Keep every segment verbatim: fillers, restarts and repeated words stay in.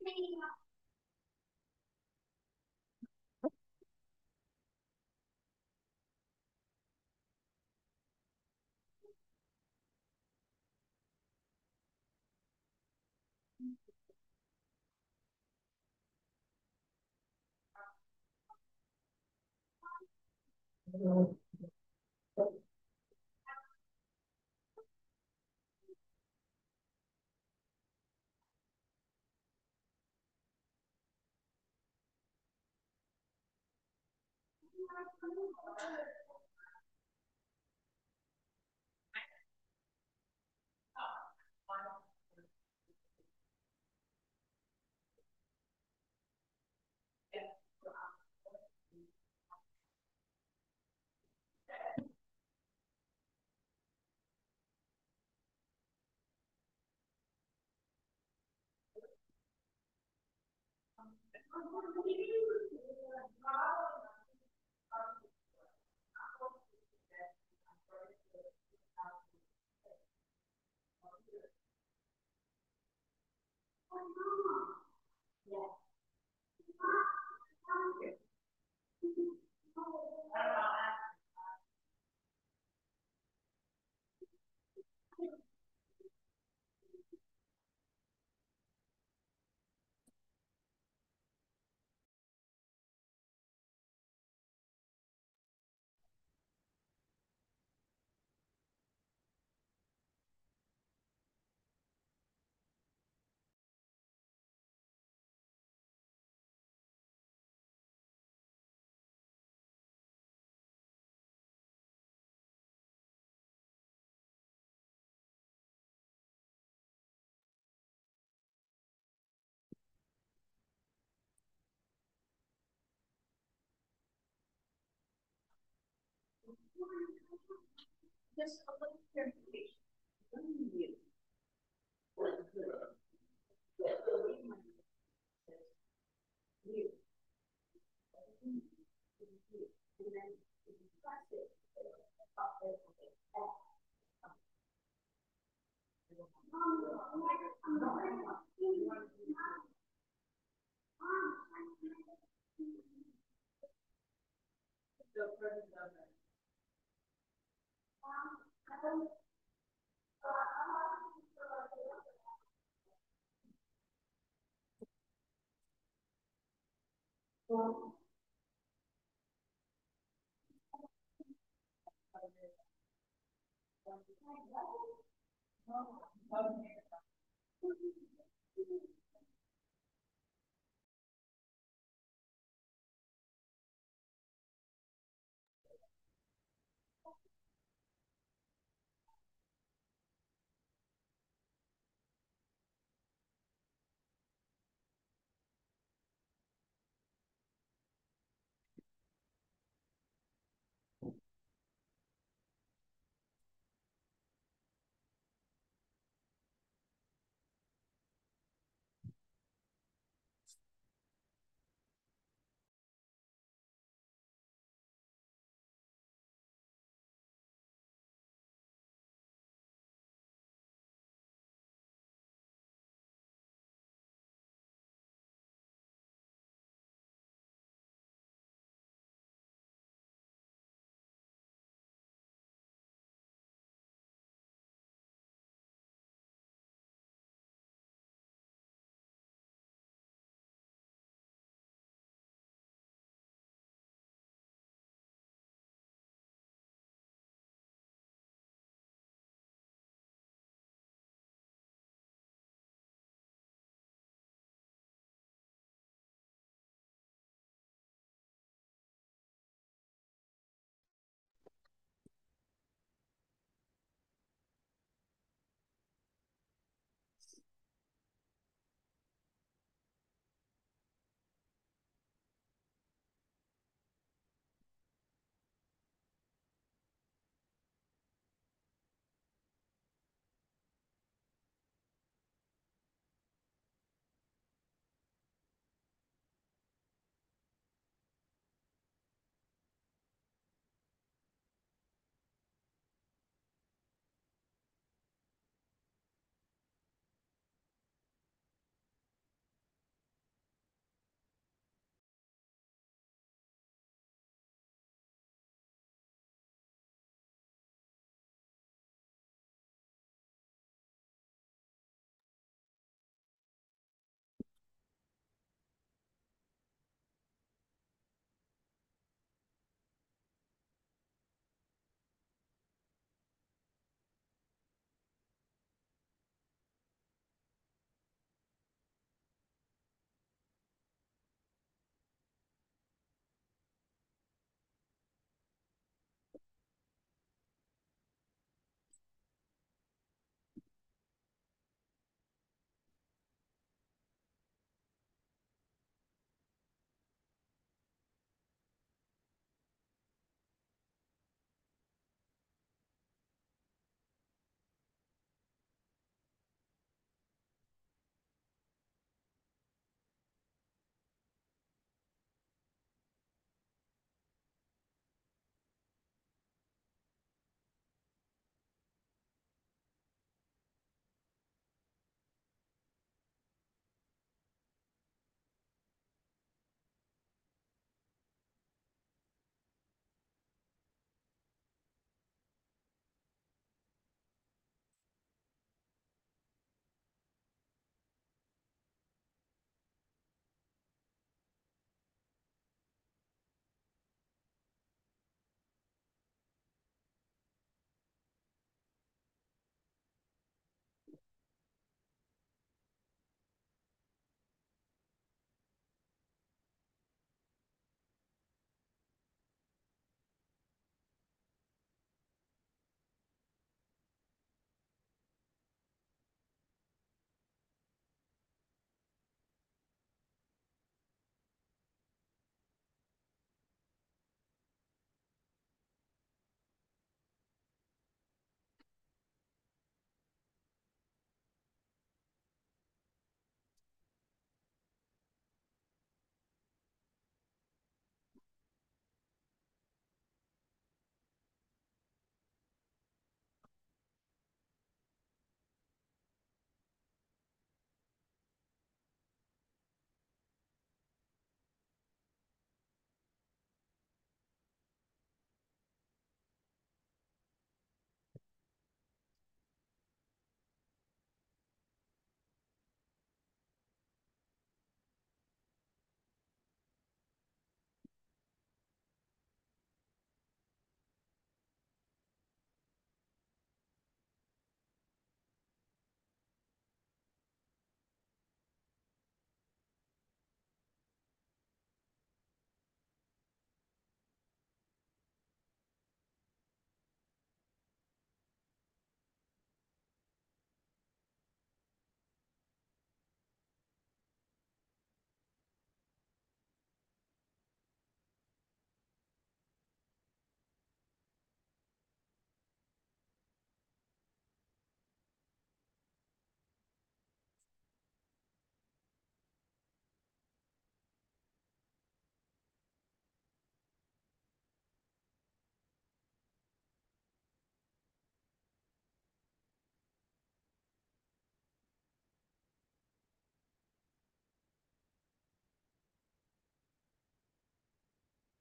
Just a little clarification.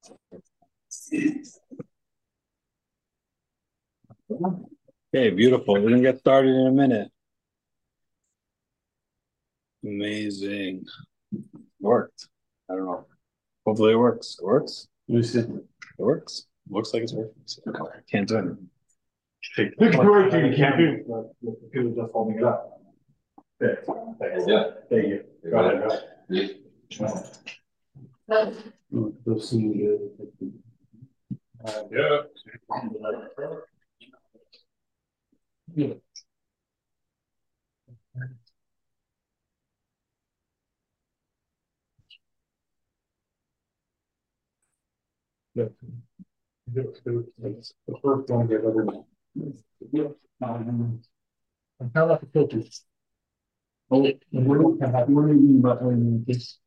Okay, beautiful. We're gonna get started in a minute. Amazing. Worked. I don't know. Hopefully it works. It works. Let me see. It works. Looks like it's working. Can't do it. It's working. You can't do. The computer just holding it up. There. Yeah. Thank you. Go ahead. Go ahead. Yeah. Yeah. Yeah. The first one get over. Um, and how about the filters? Oh, we're looking at we're reading about this.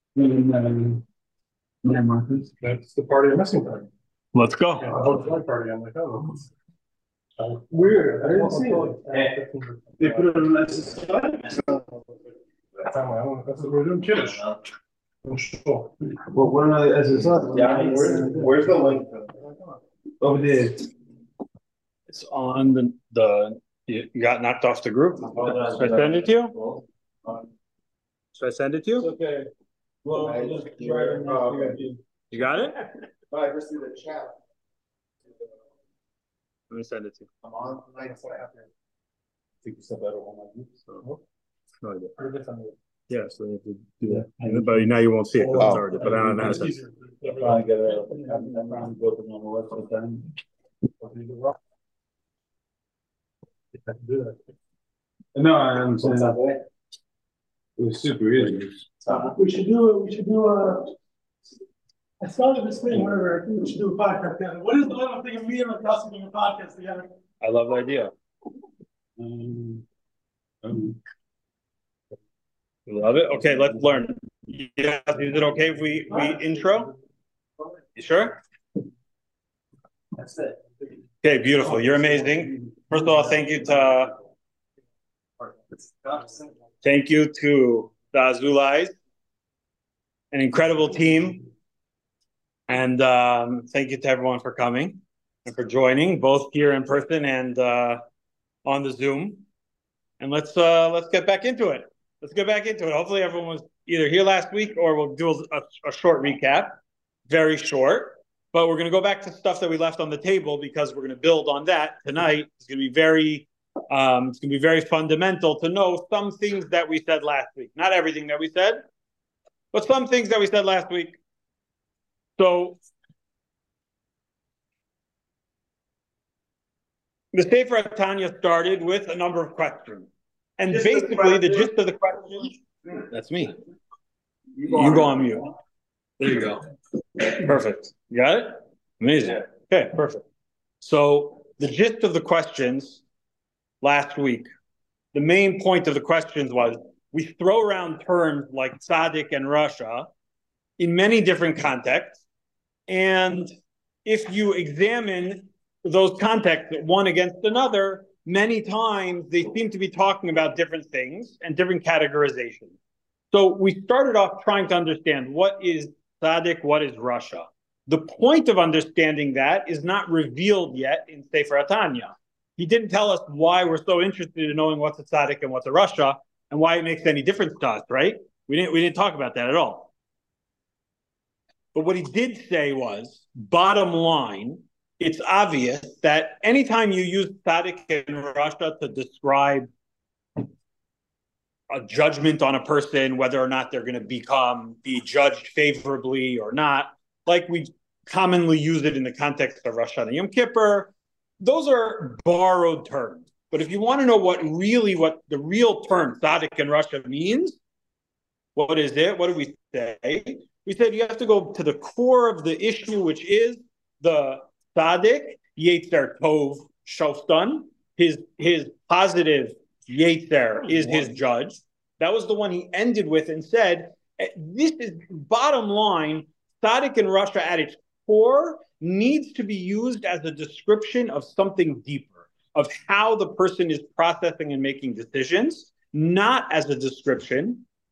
That's the party I'm missing from. Let's go. Yeah, the party. I'm like, oh. Uh, weird. I didn't see it. They put it on S S I. That's what we're doing. Kiddish. I'm sure. Well, what are the S S I? Yeah, where's, where's the link? Over there. It's on the the you, you got knocked off the group. Should I send it to you? Should I send it to you? Okay. Well, I'll just try to Oh, okay. you. You got it? I just see the chat. Let me send it to you. I'm on tonight. That's what I have to. I think you said that on my group. So. No idea. Or different. Yeah, so you have to do that. But now you won't see it because it's already. But I don't know how to send it. Trying to get a, I'm trying to go to my website then. Do that. No, I'm saying that way. It was super easy. Uh, we should do, we should do a, I started this thing where I think we should do a podcast together. What is the little thing of me and Russell doing a podcast together? I love the idea. Um, um, You love it? Okay, let's learn. Yeah, is it okay if we we intro? You sure? That's it. Okay, beautiful. You're amazing. First of all, thank you to thank you to the Azulais, an incredible team, and um, thank you to everyone for coming and for joining, both here in person and uh, on the Zoom. And let's uh, let's get back into it. Let's get back into it. Hopefully, everyone was either here last week or we'll do a, a short recap, very short. But we're going to go back to stuff that we left on the table because we're going to build on that tonight. It's going to be very, um, it's going to be very fundamental to know some things that we said last week. Not everything that we said, but some things that we said last week. So the Sefer Tanya started with a number of questions, and just basically the gist of the question. That's me. You go, you go on mute. There you go. Perfect. You got it? Amazing. Okay, perfect. So the gist of the questions last week, the main point of the questions was we throw around terms like tzaddik and Russia in many different contexts. And if you examine those contexts one against another, many times they seem to be talking about different things and different categorizations. So we started off trying to understand what is tzaddik, what is Russia. The point of understanding that is not revealed yet in Sefer Tanya. He didn't tell us why we're so interested in knowing what's a tzaddik and what's a Russia and why it makes any difference to us, right? We didn't, we didn't talk about that at all. But what he did say was, bottom line, it's obvious that anytime you use tzaddik in Russia to describe a judgment on a person, whether or not they're going to become, be judged favorably or not, like we commonly use it in the context of Rosh Hashanah Yom Kippur, those are borrowed terms. But if you want to know what really, what the real term tzaddik in Russia means, what is it? What do we say? We said you have to go to the core of the issue, which is the tzaddik, Yetzer Tov Shoftan, his, his positive Yetzer is his judge. That was the one he ended with and said, this is bottom line, tzaddik in Russia at its core needs to be used as a description of something deeper, of how the person is processing and making decisions, not as a description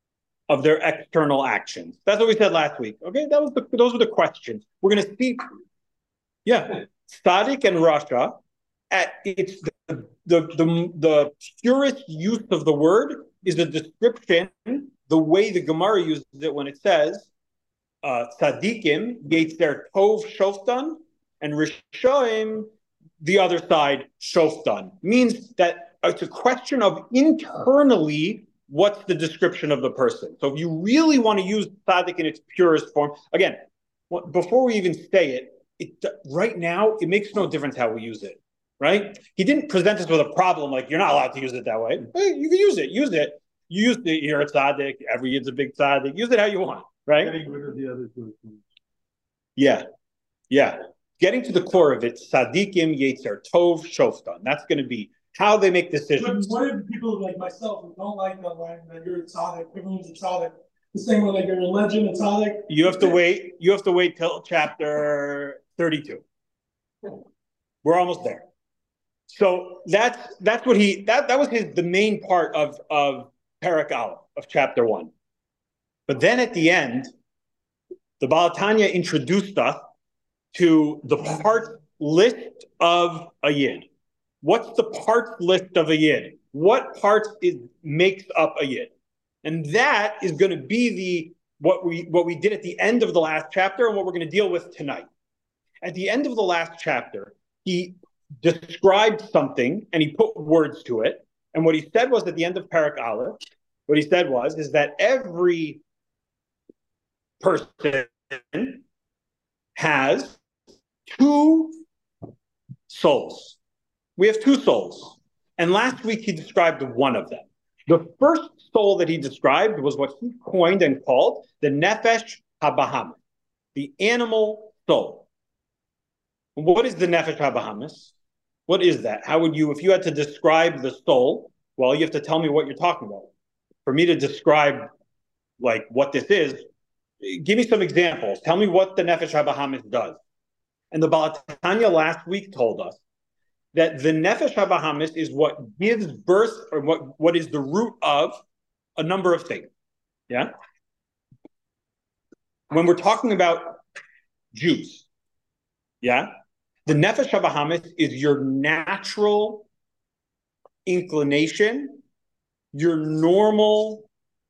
of their external actions. That's what we said last week. Okay, that was the, those were the questions. We're going to see. Yeah, Tzaddik and Rasha, at its the, the the the purest use of the word is a description. The way the Gemara uses it when it says uh, Tzaddikim Yetzer Tov Shoftan and Rishoim the other side Shoftan means that it's a question of internally. What's the description of the person? So if you really want to use tzaddik in its purest form, again, before we even say it, it right now, it makes no difference how we use it, right? He didn't present us with a problem like, you're not allowed to use it that way. Hey, you can use it, use it. You use it, you're a tzaddik, every year's a big tzaddik. Use it how you want, right? Getting rid of the other two. Yeah, yeah. Getting to the core of it, tzaddikim yetzer tov shoftan. That's going to be how they make decisions. But what if people like myself who don't like the line that you're a tzaddik, everyone's a tzaddik, the same way like your religion, a tzaddik? You have to wait. You have to wait till chapter thirty-two. We're almost there. So that's that's what he that that was his the main part of of Perek Aleph of chapter one. But then at the end, the Baal Tanya introduced us to the part list of a yid. What's the parts list of a yid? What parts is makes up a yid? And that is going to be the what we what we did at the end of the last chapter and what we're going to deal with tonight. At the end of the last chapter, he described something and he put words to it. And what he said was at the end of Perek Aleph, what he said was is that every person has two souls. We have two souls. And last week he described one of them. The first soul that he described was what he coined and called the Nefesh HaBahamis, the animal soul. What is the Nefesh HaBahamis? What is that? How would you, if you had to describe the soul, well, you have to tell me what you're talking about. For me to describe like what this is, give me some examples. Tell me what the Nefesh HaBahamis does. And the Baal Tanya last week told us that the Nefesh HaBahamis is what gives birth, or what, what is the root of a number of things. Yeah? When we're talking about Jews, yeah? The Nefesh HaBahamis is your natural inclination, your normal,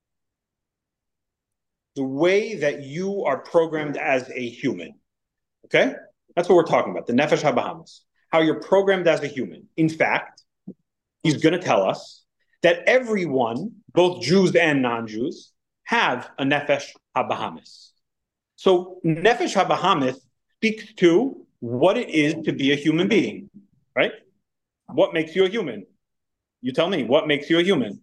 the way that you are programmed as a human. Okay? That's what we're talking about, the Nefesh HaBahamis. How you're programmed as a human. In fact, he's going to tell us that everyone, both Jews and non-Jews, have a Nefesh HaBahamis. So Nefesh HaBahamis speaks to what it is to be a human being, right? What makes you a human? You tell me, what makes you a human?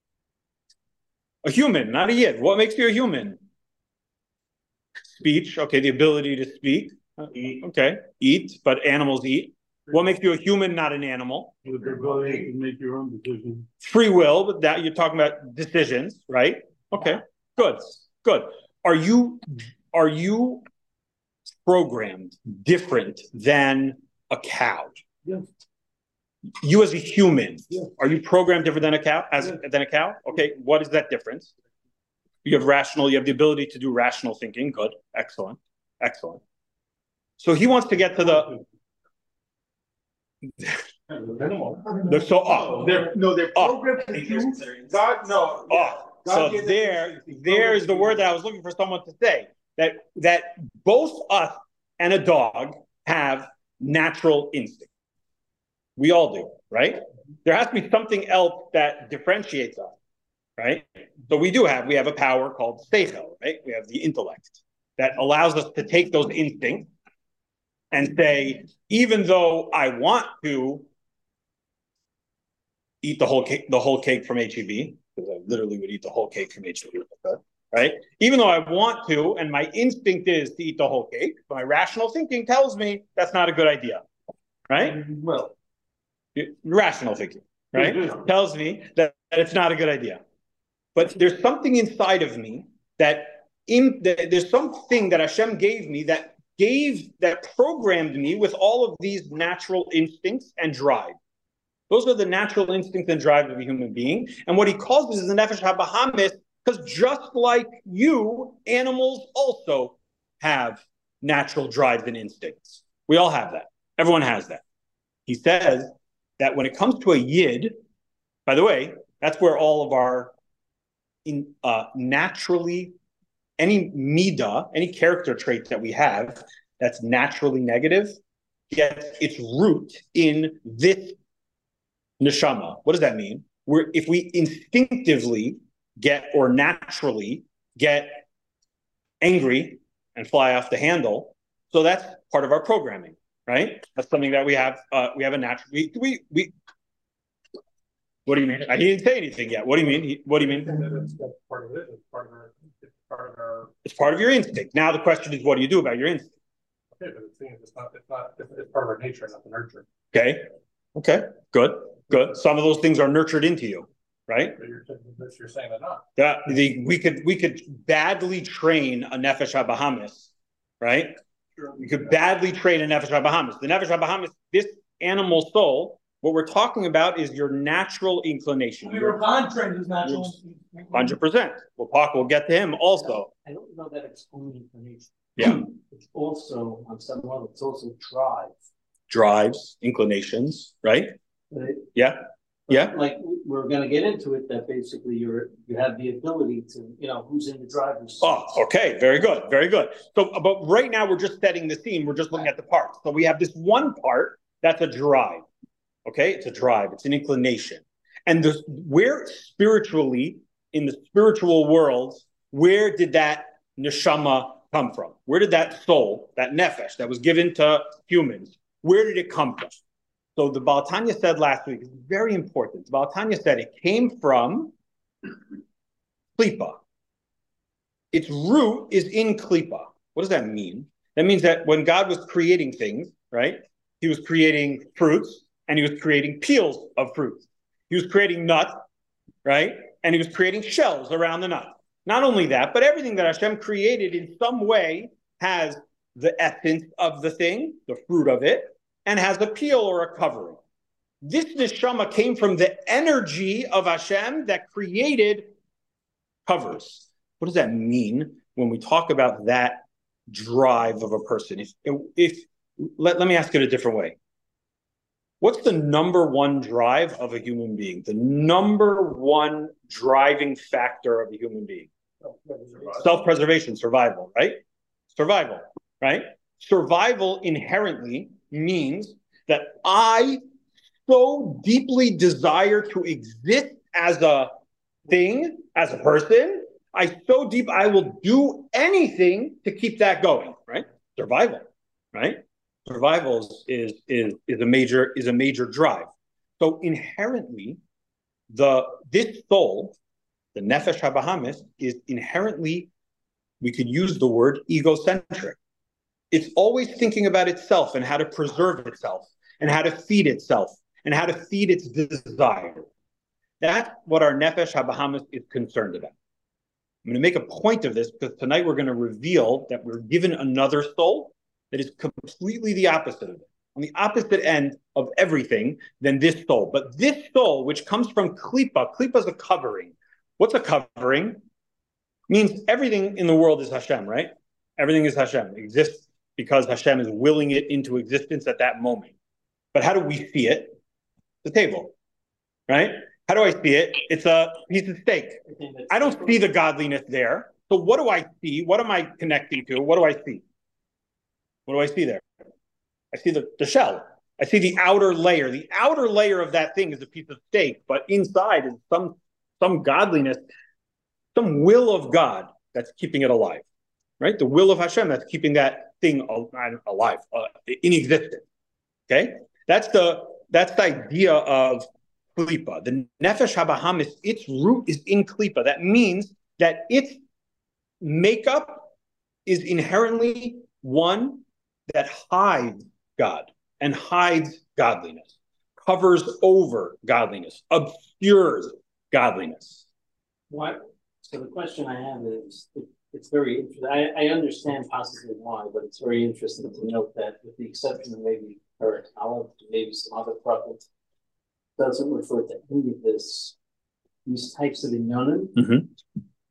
A human, not a yid. What makes you a human? Speech, okay, the ability to speak. Eat. Okay, eat, but animals eat. What makes you a human, not an animal? The ability to make your own decisions. Free will, but that you're talking about decisions, right? Okay, good, good. Are you are you programmed different than a cow? Yes. You as a human, yes. Are you programmed different than a cow? As yes. than a cow? Okay, what is that difference? You have rational. You have the ability to do rational thinking. Good, excellent, excellent. So he wants to get to the. the so oh, they're no, they're programmed oh. to do God. No, oh, God so there, there is the word that I was looking for someone to say that that both us and a dog have natural instinct. We all do, right? There has to be something else that differentiates us, right? So we do have we have a power called seichel, right? We have the intellect that allows us to take those instincts and say, even though I want to eat the whole cake, the whole cake from H E B, because I literally would eat the whole cake from H E B, right? Even though I want to, and my instinct is to eat the whole cake, my rational thinking tells me that's not a good idea, right? Well, rational thinking, right? Mm-hmm. Tells me that, that it's not a good idea. But there's something inside of me that, in, that there's something that Hashem gave me that gave that programmed me with all of these natural instincts and drive. Those are the natural instincts and drive of a human being. And what he calls this is the Nefesh HaBahamis Because just like you, animals also have natural drives and instincts. We all have that. Everyone has that. He says that when it comes to a yid, by the way, that's where all of our in, uh, naturally, any midah, any character trait that we have that's naturally negative, gets its root in this neshama. What does that mean? We're, if we instinctively get or naturally get angry and fly off the handle, so that's part of our programming, right? That's something that we have. Uh, we have a natural. We we we. What do you mean? He didn't say anything yet. What do you mean? He, what do you mean? That's part of it. It's part of our. It's part of our. It's part of your instinct. Now the question is, what do you do about your instinct? Okay, but it's, it's not. It's not. It's part of our nature, not the nurture. Okay. Okay. Good. Good. Some of those things are nurtured into you, right? But you're, you're saying they're not. That the we could we could badly train a nefesh habahamis, right? We could badly train a nefesh habahamis. The nefesh habahamis, this animal soul. What we're talking about is your natural inclination. We were contrained as natural. one hundred percent. We'll talk, we'll get to him also. I don't know that it's only inclination. Yeah. It's also, on some level, it's also drive. Drives, inclinations, right? Right? Yeah. Yeah. Like, we're going to get into it, that basically you're, you have the ability to, you know, who's in the driver's seat. Oh, okay. Very good. Very good. So, but right now we're just setting the scene. We're just looking at the parts. So we have this one part that's a drive. Okay, it's a drive, it's an inclination. And the, where spiritually, in the spiritual world, where did that neshama come from? Where did that soul, that nefesh that was given to humans, where did it come from? So the Baal Tanya said last week, it's very important. The Baal Tanya said it came from Klipa. Its root is in Klipa. What does that mean? That means that when God was creating things, right, he was creating fruits, and he was creating peels of fruit. He was creating nuts, right? And he was creating shells around the nut. Not only that, but everything that Hashem created in some way has the essence of the thing, the fruit of it, and has a peel or a covering. This neshama came from the energy of Hashem that created covers. What does that mean when we talk about that drive of a person? If, if let, let me ask it a different way. What's the number one drive of a human being? The number one driving factor of a human being? Self-preservation, survival, right? Survival, right? Survival inherently means that I so deeply desire to exist as a thing, as a person. I so deep, I will do anything to keep that going, right? Survival, right? Survival is, is, is, a major, is a major drive. So inherently, the this soul, the nefesh habahamis, is inherently, we could use the word egocentric. It's always thinking about itself and how to preserve itself and how to feed itself and how to feed its desire. That's what our nefesh habahamis is concerned about. I'm going to make a point of this because tonight we're going to reveal that we're given another soul that is completely the opposite of it, on the opposite end of everything than this soul. But this soul, which comes from Klipa, Klipa is a covering. What's a covering? Means everything in the world is Hashem, right? Everything is Hashem. It exists because Hashem is willing it into existence at that moment. But how do we see it? The table, right? How do I see it? It's a piece of steak. I don't see the godliness there. So what do I see? What am I connecting to? What do I see? What do I see there? I see the, the shell. I see the outer layer. The outer layer of that thing is a piece of steak, but inside is some, some godliness, some will of God that's keeping it alive, right? The will of Hashem that's keeping that thing alive, uh, in existence, okay? That's the, that's the idea of Klipa. The Nefesh HaBahamis, its root is in Klipa. That means that its makeup is inherently one that hides God and hides godliness, covers over godliness, obscures godliness. What? So the question I have is, it, it's very interesting. I, I understand possibly why, but it's very interesting to note that, with the exception of maybe Eric Olive, maybe some other prophets, doesn't refer to any of this, these types of inyanim. Mm-hmm.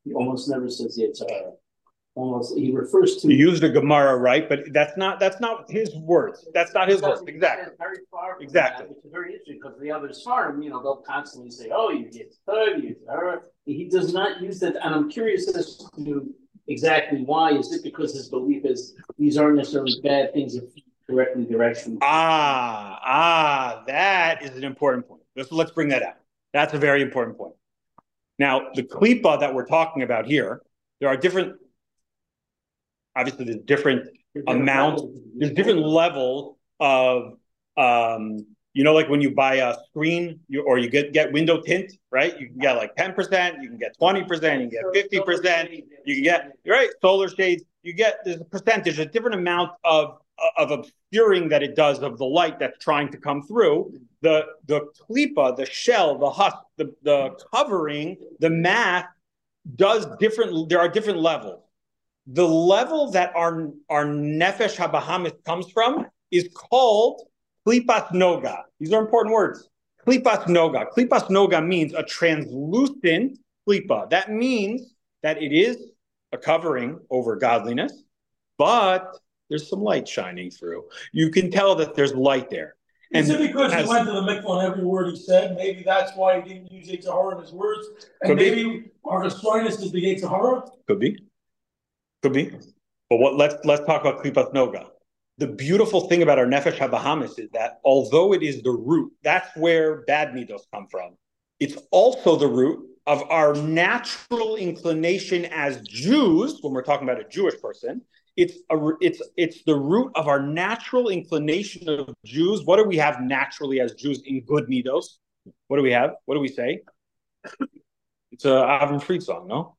he almost never says Yetzirah. Almost, he refers to. He used a Gemara, right? But that's not that's not his words. That's not his words. Exactly. Very far from exactly. That, which is very interesting because the others farm, you know, they'll constantly say, "Oh, you get thirty." He does not use that, and I'm curious as to exactly why. Is it because his belief is these aren't necessarily bad things if correctly direction? Ah, ah, that is an important point. Let's let's bring that out. That's a very important point. Now, the klipa that we're talking about here, there are different. Obviously, there's different amounts, there's different levels of, um, you know, like when you buy a screen you, or you get, get window tint, right? You can get like ten percent, you can get twenty percent, you can get fifty percent, you can get, right, solar shades, you get, there's a percentage, a different amount of, of obscuring that it does of the light that's trying to come through. The, the klipa, the shell, the husk, the, the covering, the math does different, there are different levels. The level that our, our nefesh habahamis comes from is called klipas noga. These are important words. Klipas noga. Klipas noga means a translucent klipa. That means that it is a covering over godliness, but there's some light shining through. You can tell that there's light there. Is and it because as, he went to the mikvah on every word he said? Maybe that's why he didn't use Yetzirah in his words. And maybe our Hashrinus is the Yetzirah? Could be. Could be. But what let's let's talk about klipas noga. The beautiful thing about our nefesh habahamis is that although it is the root, that's where bad midos come from. It's also the root of our natural inclination as Jews, when we're talking about a Jewish person. It's a, it's it's the root of our natural inclination of Jews. What do we have naturally as Jews in good midos? What do we have? What do we say? It's a Avram Fried song, no?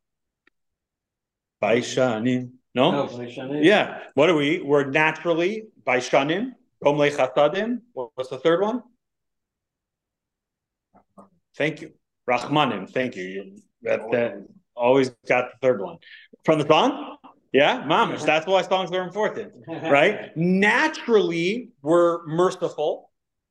Baishanim. No? No, Baishanim. Yeah. What are we? We're naturally Baishanim, Gomlei Chasadim. What's the third one? Thank you. Rachmanim. Thank you. you that, that always got the third one. From the song? Yeah, mamish. That's why songs are important, right? Naturally, we're merciful.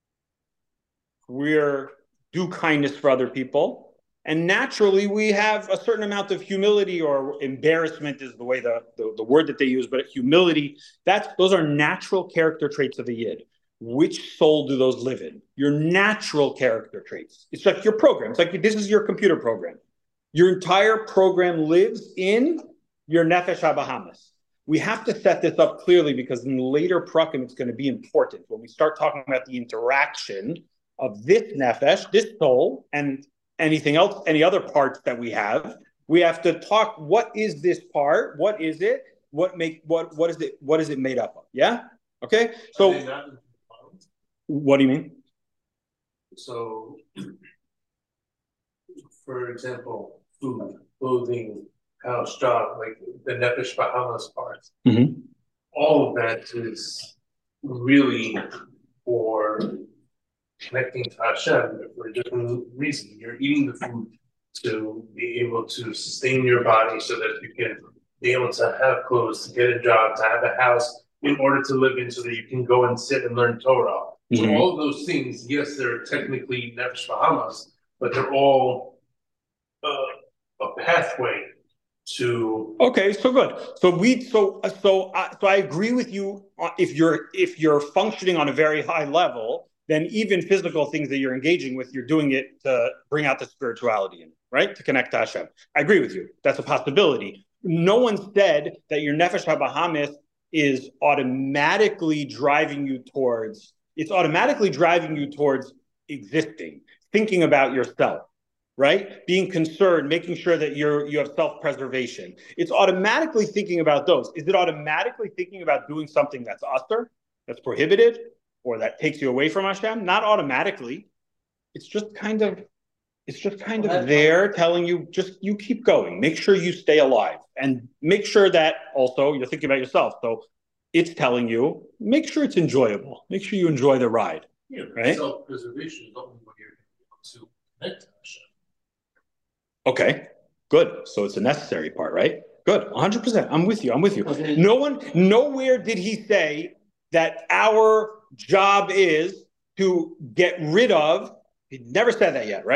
We're do kindness for other people. And naturally, we have a certain amount of humility, or embarrassment is the way the, the, the word that they use, but humility, that's those are natural character traits of the Yid. Which soul do those live in? Your natural character traits. It's like your program. It's like this is your computer program. Your entire program lives in your nefesh habahamis. We have to set this up clearly because in later prakim it's going to be important. When we start talking about the interaction of this nefesh, this soul, and anything else, any other parts that we have, we have to talk, what is this part? What is it? What make what what is it what is it made up of? Yeah? Okay? So what do you mean? So for example, food, clothing, house, job, like the nefesh bahamas parts. Mm-hmm. All of that is really for connecting to Hashem for a different reason. You're eating the food to be able to sustain your body so that you can be able to have clothes, to get a job, to have a house in order to live in so that you can go and sit and learn Torah. Mm-hmm. So all of those things, yes, they're technically nefesh bahamas, but they're all uh, a pathway to. Okay, so good. So we so so uh, so I agree with you. If you're if you're functioning on a very high level, then even physical things that you're engaging with, you're doing it to bring out the spirituality in it, right? To connect to Hashem. I agree with you. That's a possibility. No one said that your nefesh habahamis is automatically driving you towards. It's automatically driving you towards existing, thinking about yourself. Right? Being concerned, making sure that you're you have self-preservation. It's automatically thinking about those. Is it automatically thinking about doing something that's usher, that's prohibited, or that takes you away from Hashem? Not automatically. It's just kind of, it's just kind of there telling you, just you keep going. Make sure you stay alive. And make sure that also you're thinking about yourself. So it's telling you, make sure it's enjoyable. Make sure you enjoy the ride. Yeah, right? Self-preservation is only when you're able to connect to Hashem. Okay, good. So it's a necessary part, right? Good, one hundred percent. I'm with you. I'm with you. Okay. No one, nowhere did he say that our job is to get rid of, he never said that yet, right?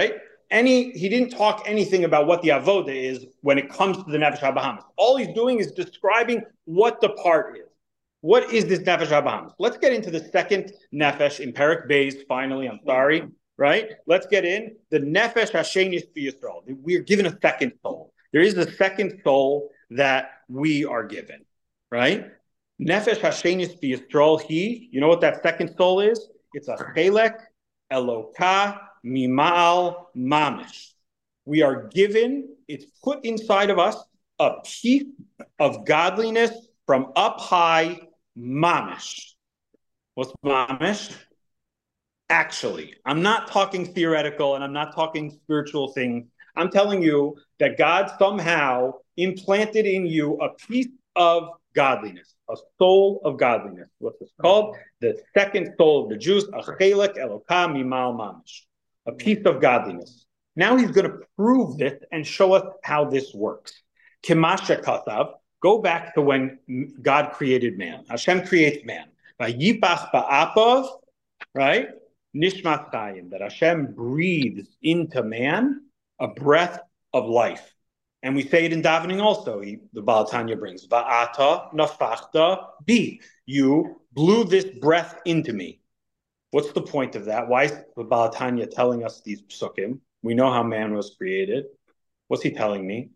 any, he didn't talk anything about what the avoda is when it comes to the nefesh habahamis. All he's doing is describing what the part is. What is this nefesh habahamis? Let's get into the second nefesh in Perek Beis. Finally, I'm sorry, right? Let's get in the nefesh hashenis b'Yisrael. We're given a second soul. There is a second soul that we are given, right? Nefesh hashenis b'Yisrael. He, you know what that second soul is? It's a chelek Eloka mimal mamish. We are given, it's put inside of us, a piece of godliness from up high, mamish. What's mamish? Actually, I'm not talking theoretical and I'm not talking spiritual things. I'm telling you that God somehow implanted in you a piece of godliness, a soul of godliness. What's this called? The second soul of the Jews, a chelek Eloka mimal mamish. A piece of godliness. Now he's going to prove this and show us how this works. Kemasha kasav, go back to when God created man. Hashem creates man. Vayipach ba'apov, right? Nishmat chayim, that Hashem breathes into man a breath of life. And we say it in davening also. He, the Baal Tanya brings, Va'ata nafachta bi. You blew this breath into me. What's the point of that? Why is the Baal Tanya telling us these psukim? We know how man was created. What's he telling me?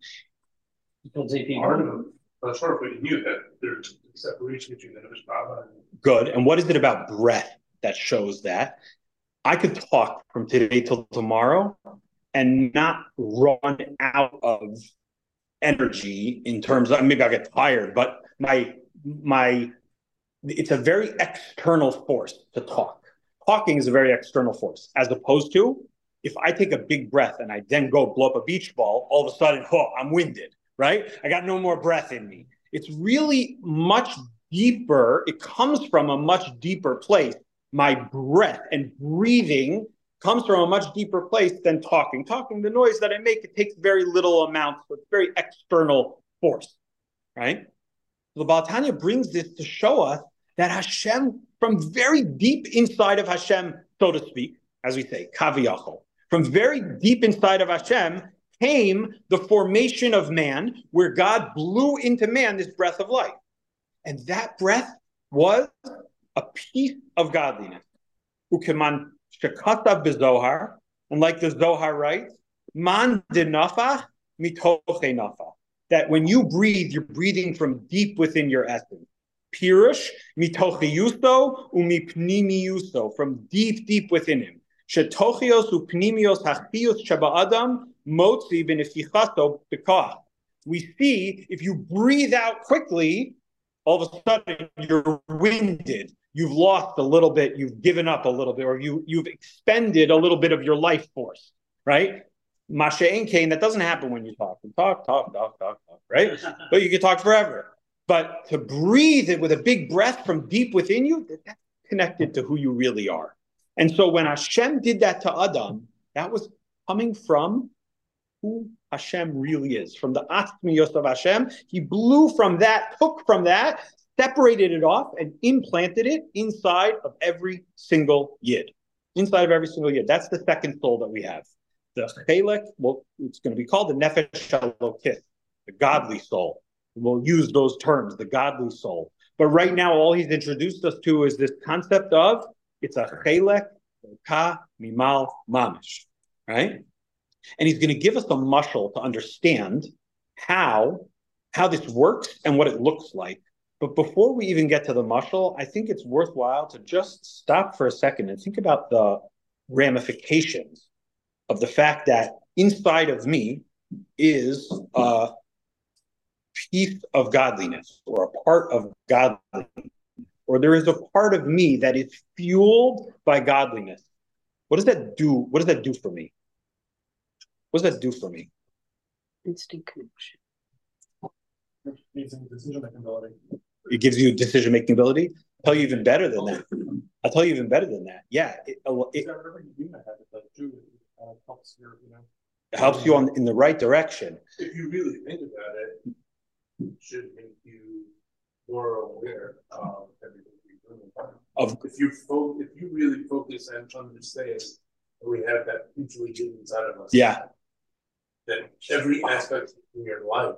Part of it, but sort of what you knew that there's a separation between the Nefesh Baba and... Good. And what is it about breath that shows that? I could talk from today till tomorrow and not run out of energy in terms of, maybe I'll get tired, but my my it's a very external force to talk. Talking is a very external force, as opposed to if I take a big breath and I then go blow up a beach ball, all of a sudden, oh, I'm winded, right? I got no more breath in me. It's really much deeper. It comes from a much deeper place. My breath and breathing comes from a much deeper place than talking. Talking, the noise that I make, it takes very little amount, so it's very external force, right? The Baal Tanya brings this to show us that Hashem, from very deep inside of Hashem, so to speak, as we say, kaviyachol, from very deep inside of Hashem came the formation of man, where God blew into man this breath of life. And that breath was a piece of godliness. Ukeman shekatav b'Zohar, and like the Zohar writes, man denafach mitoche nafach, that when you breathe, you're breathing from deep within your essence. Pirush mitochiyuso umipnimiyuso, from deep, deep within him. Shetochios upnimios hachpios shaba'adam motzi b'nefichato b'koach. We see if you breathe out quickly, all of a sudden you're winded. You've lost a little bit. You've given up a little bit, or you you've expended a little bit of your life force, right? Masha'en Kain, that doesn't happen when you talk. You talk, talk, talk, talk, talk, right? But you can talk forever. But to breathe it with a big breath from deep within you, that's connected to who you really are. And so when Hashem did that to Adam, that was coming from who Hashem really is, from the Atzmiyos of Hashem. He blew from that, took from that, separated it off, and implanted it inside of every single Yid. Inside of every single Yid. That's the second soul that we have. The Chelek, well, it's going to be called the Nefesh Elokis, the godly soul. We'll use those terms, the godly soul. But right now, all he's introduced us to is this concept of, it's a Chelek Ka Mimal Mamish, right? And he's going to give us a mushal to understand how, how this works and what it looks like. But before we even get to the mushal, I think it's worthwhile to just stop for a second and think about the ramifications of the fact that inside of me is a piece of godliness, or a part of godliness, or there is a part of me that is fueled by godliness. What does that do? What does that do for me? What does that do for me? Instant connection. Decision-making ability. It gives you decision-making ability. I'll tell you even better than that. I'll tell you even better than that. Yeah. It, it, Uh, helps your, you know. it helps you on in the right direction. If you really think about it, it should make you more aware of everything you're doing. Of if you fo- if you really focus and understand we have that mutually given inside of us. Yeah. That every aspect in your life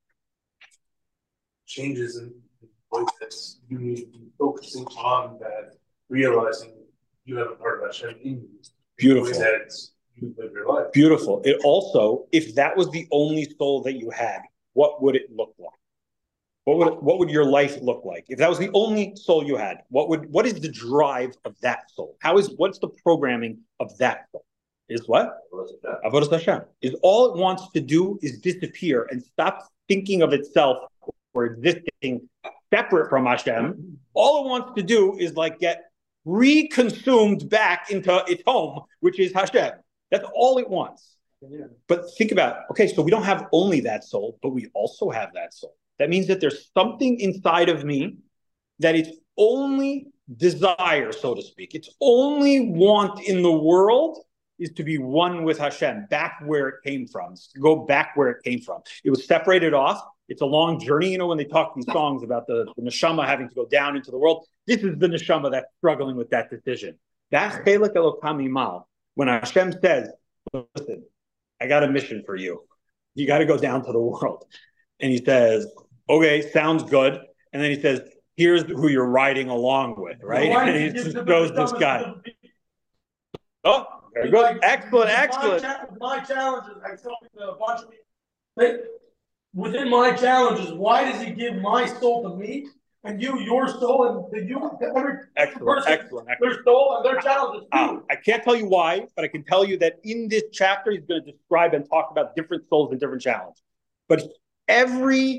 changes in ways that you need to be focusing on that, realizing you have a part of Hashem in you. Beautiful. That you live your life. Beautiful. It also, if that was the only soul that you had, what would it look like? What would what would your life look like if that was the only soul you had? What would what is the drive of that soul? How is what's the programming of that soul? Is what? Avodas Hashem. Is all it wants to do is disappear and stop thinking of itself or existing separate from Hashem. All it wants to do is like get reconsumed back into its home, which is Hashem. That's all it wants. Yeah. But think about it. Okay, so we don't have only that soul, but we also have that soul. That means that there's something inside of me that its only desire, so to speak, its only want in the world is to be one with Hashem, back where it came from, go back where it came from. It was separated off. It's a long journey. You know, when they talk these songs about the, the neshama having to go down into the world, this is the neshama that's struggling with that decision. That's Chelek Elokam Imal. When Hashem says, listen, I got a mission for you. You got to go down to the world. And he says, okay, sounds good. And then he says, here's who you're riding along with, right? Why and he did just give goes the this guy. the- Oh, very good. Like, Excellent, my excellent. cha- My challenges, I told a bunch of people, like, within my challenges, why does he give my soul to me and you your soul and the you every Excellent, person, excellent, excellent. their soul and their challenges too. Uh, I can't tell you why, but I can tell you that in this chapter, he's going to describe and talk about different souls and different challenges. But every,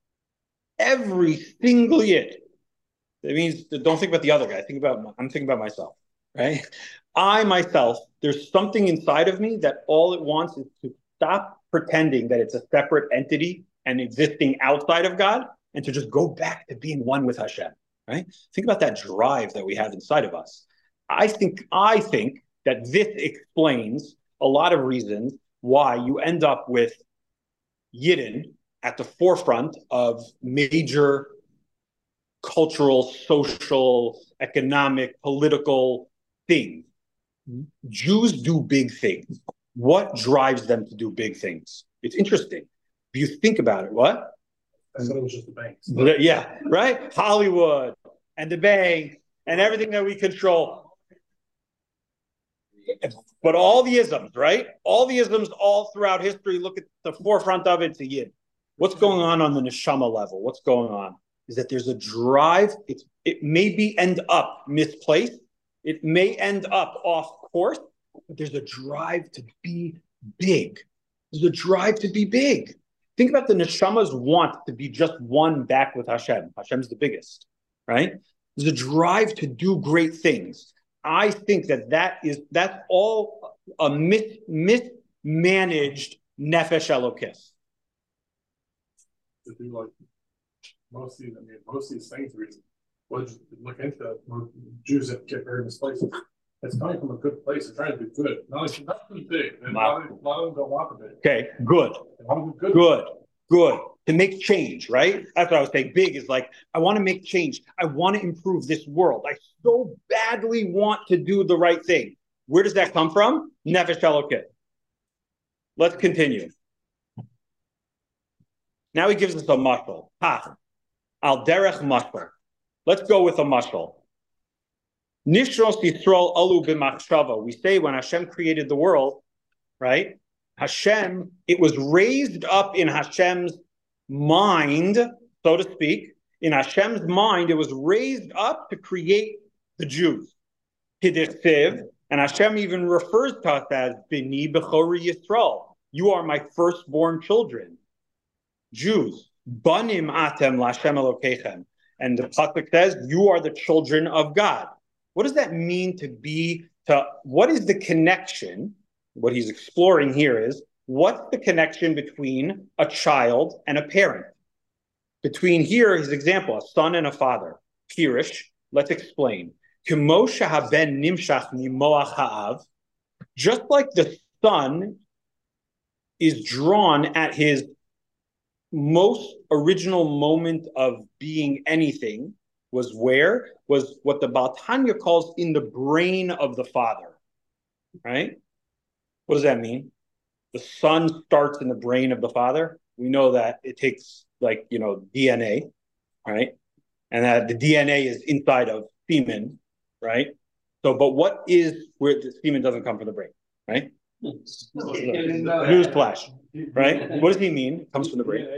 every single yid, that means don't think about the other guy. Think about, I'm thinking about myself, right? I myself, there's something inside of me that all it wants is to stop pretending that it's a separate entity and existing outside of God and to just go back to being one with Hashem, right? Think about that drive that we have inside of us. I think, I think that this explains a lot of reasons why you end up with Yidden at the forefront of major cultural, social, economic, political things. Jews do big things. What drives them to do big things? It's interesting. If you think about it, what? I thought it was just the banks. Yeah, right? Hollywood and the bank and everything that we control. But all the isms, right? All the isms all throughout history, look at the forefront of it's a Yid. What's going on on the neshama level? What's going on is that there's a drive. It's, it may be end up misplaced. It may end up off course, but there's a drive to be big. There's a drive to be big. Think about the neshama's want to be just one back with Hashem. Hashem's the biggest, right? There's a drive to do great things. I think that that is, that's all a mis, mismanaged nefesh elokis. To do like most of these, I mean, most of these things, we just look into Jews that get very misplaced. It's coming from a good place. They're trying to do good. Not like not too big. And a lot of them don't want to be. Okay, good. Good. Good. Good. To make change, right? That's what I was saying. Big is like, I want to make change. I want to improve this world. I so badly want to do the right thing. Where does that come from? Nefesh elokis. Let's continue. Now he gives us a mashal. Ha. Al derech mashal. Let's go with a mashal. Nishros Yisrael alu b'machshava. We say when Hashem created the world, right? Hashem, it was raised up in Hashem's mind, so to speak. In Hashem's mind, it was raised up to create the Jews. Hidichtiv, and Hashem even refers to us as B'ni B'chori Yisrael. You are my firstborn children. Jews. Banim atem l'Hashem Elokeichem. And the pasuk says, you are the children of God. What does that mean to be, to what is the connection? What he's exploring here is, what's the connection between a child and a parent? Between here, his example, a son and a father. Pirish, let's explain. Kemo shehaben nimshach mimoach ha'av, just like the son is drawn at his most original moment of being anything, was where? Was what the Baal Tanya calls in the brain of the father. right? What does that mean? The son starts in the brain of the father. We know that it takes like, you know, D N A, right? And that the D N A is inside of semen, right? So, but what is where the semen doesn't come from the brain, right? Newsflash, right? What does he mean? It comes from the brain.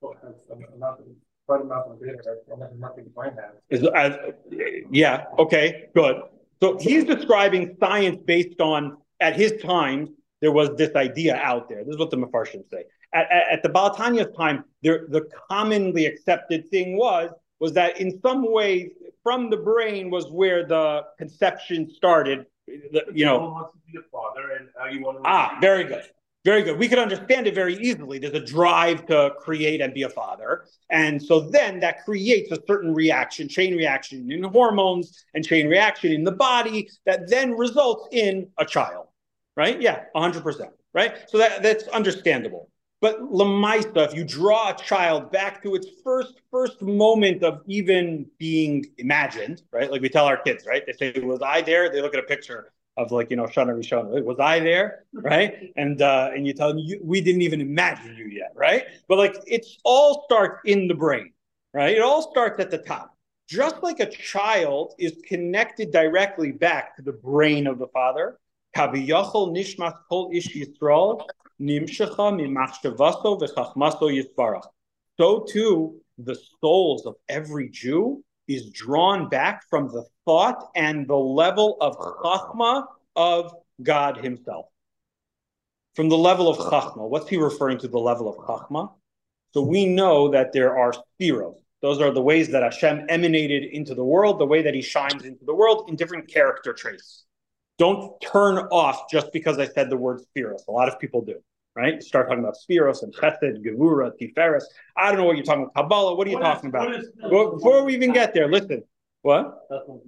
Is, uh, yeah, okay, good. So he's describing science based on, at his time, there was this idea out there. This is what the Mefarshim say. At, at, at the Baal Tanya's time, there, the commonly accepted thing was, was that in some way, from the brain was where the conception started. The, you know, wants to be a father and how you want to. Ah, very good. Very good. We could understand it very easily. There's a drive to create and be a father. And so then that creates a certain reaction, chain reaction in hormones and chain reaction in the body that then results in a child, right? Yeah, one hundred percent, right? So that, that's understandable. But Lamaisa, if you draw a child back to its first first moment of even being imagined, right? Like we tell our kids, right? They say, was I there? They look at a picture of like, you know, Shana Rishona. Was I there? Right? And uh, and you tell them, you, we didn't even imagine you yet, right? But like, it's all starts in the brain, right? It all starts at the top. Just like a child is connected directly back to the brain of the father, Kaviyachol Nishmas Kol Ish Yisrael, Nimshecha Mimachshavaso V'chachmaso Yisbarach. So too, the souls of every Jew is drawn back from the thought and the level of chachma of God himself. From the level of chachma. What's he referring to, the level of chachma? So we know that there are spheros. Those are the ways that Hashem emanated into the world, the way that he shines into the world in different character traits. Don't turn off just because I said the word spheros. A lot of people do. Right? Start talking about Spiros and Chesed, Gevura, Tiferes. I don't know what you're talking about. Kabbalah, what are you what talking is, about? Is, well, before we even get there, listen. What?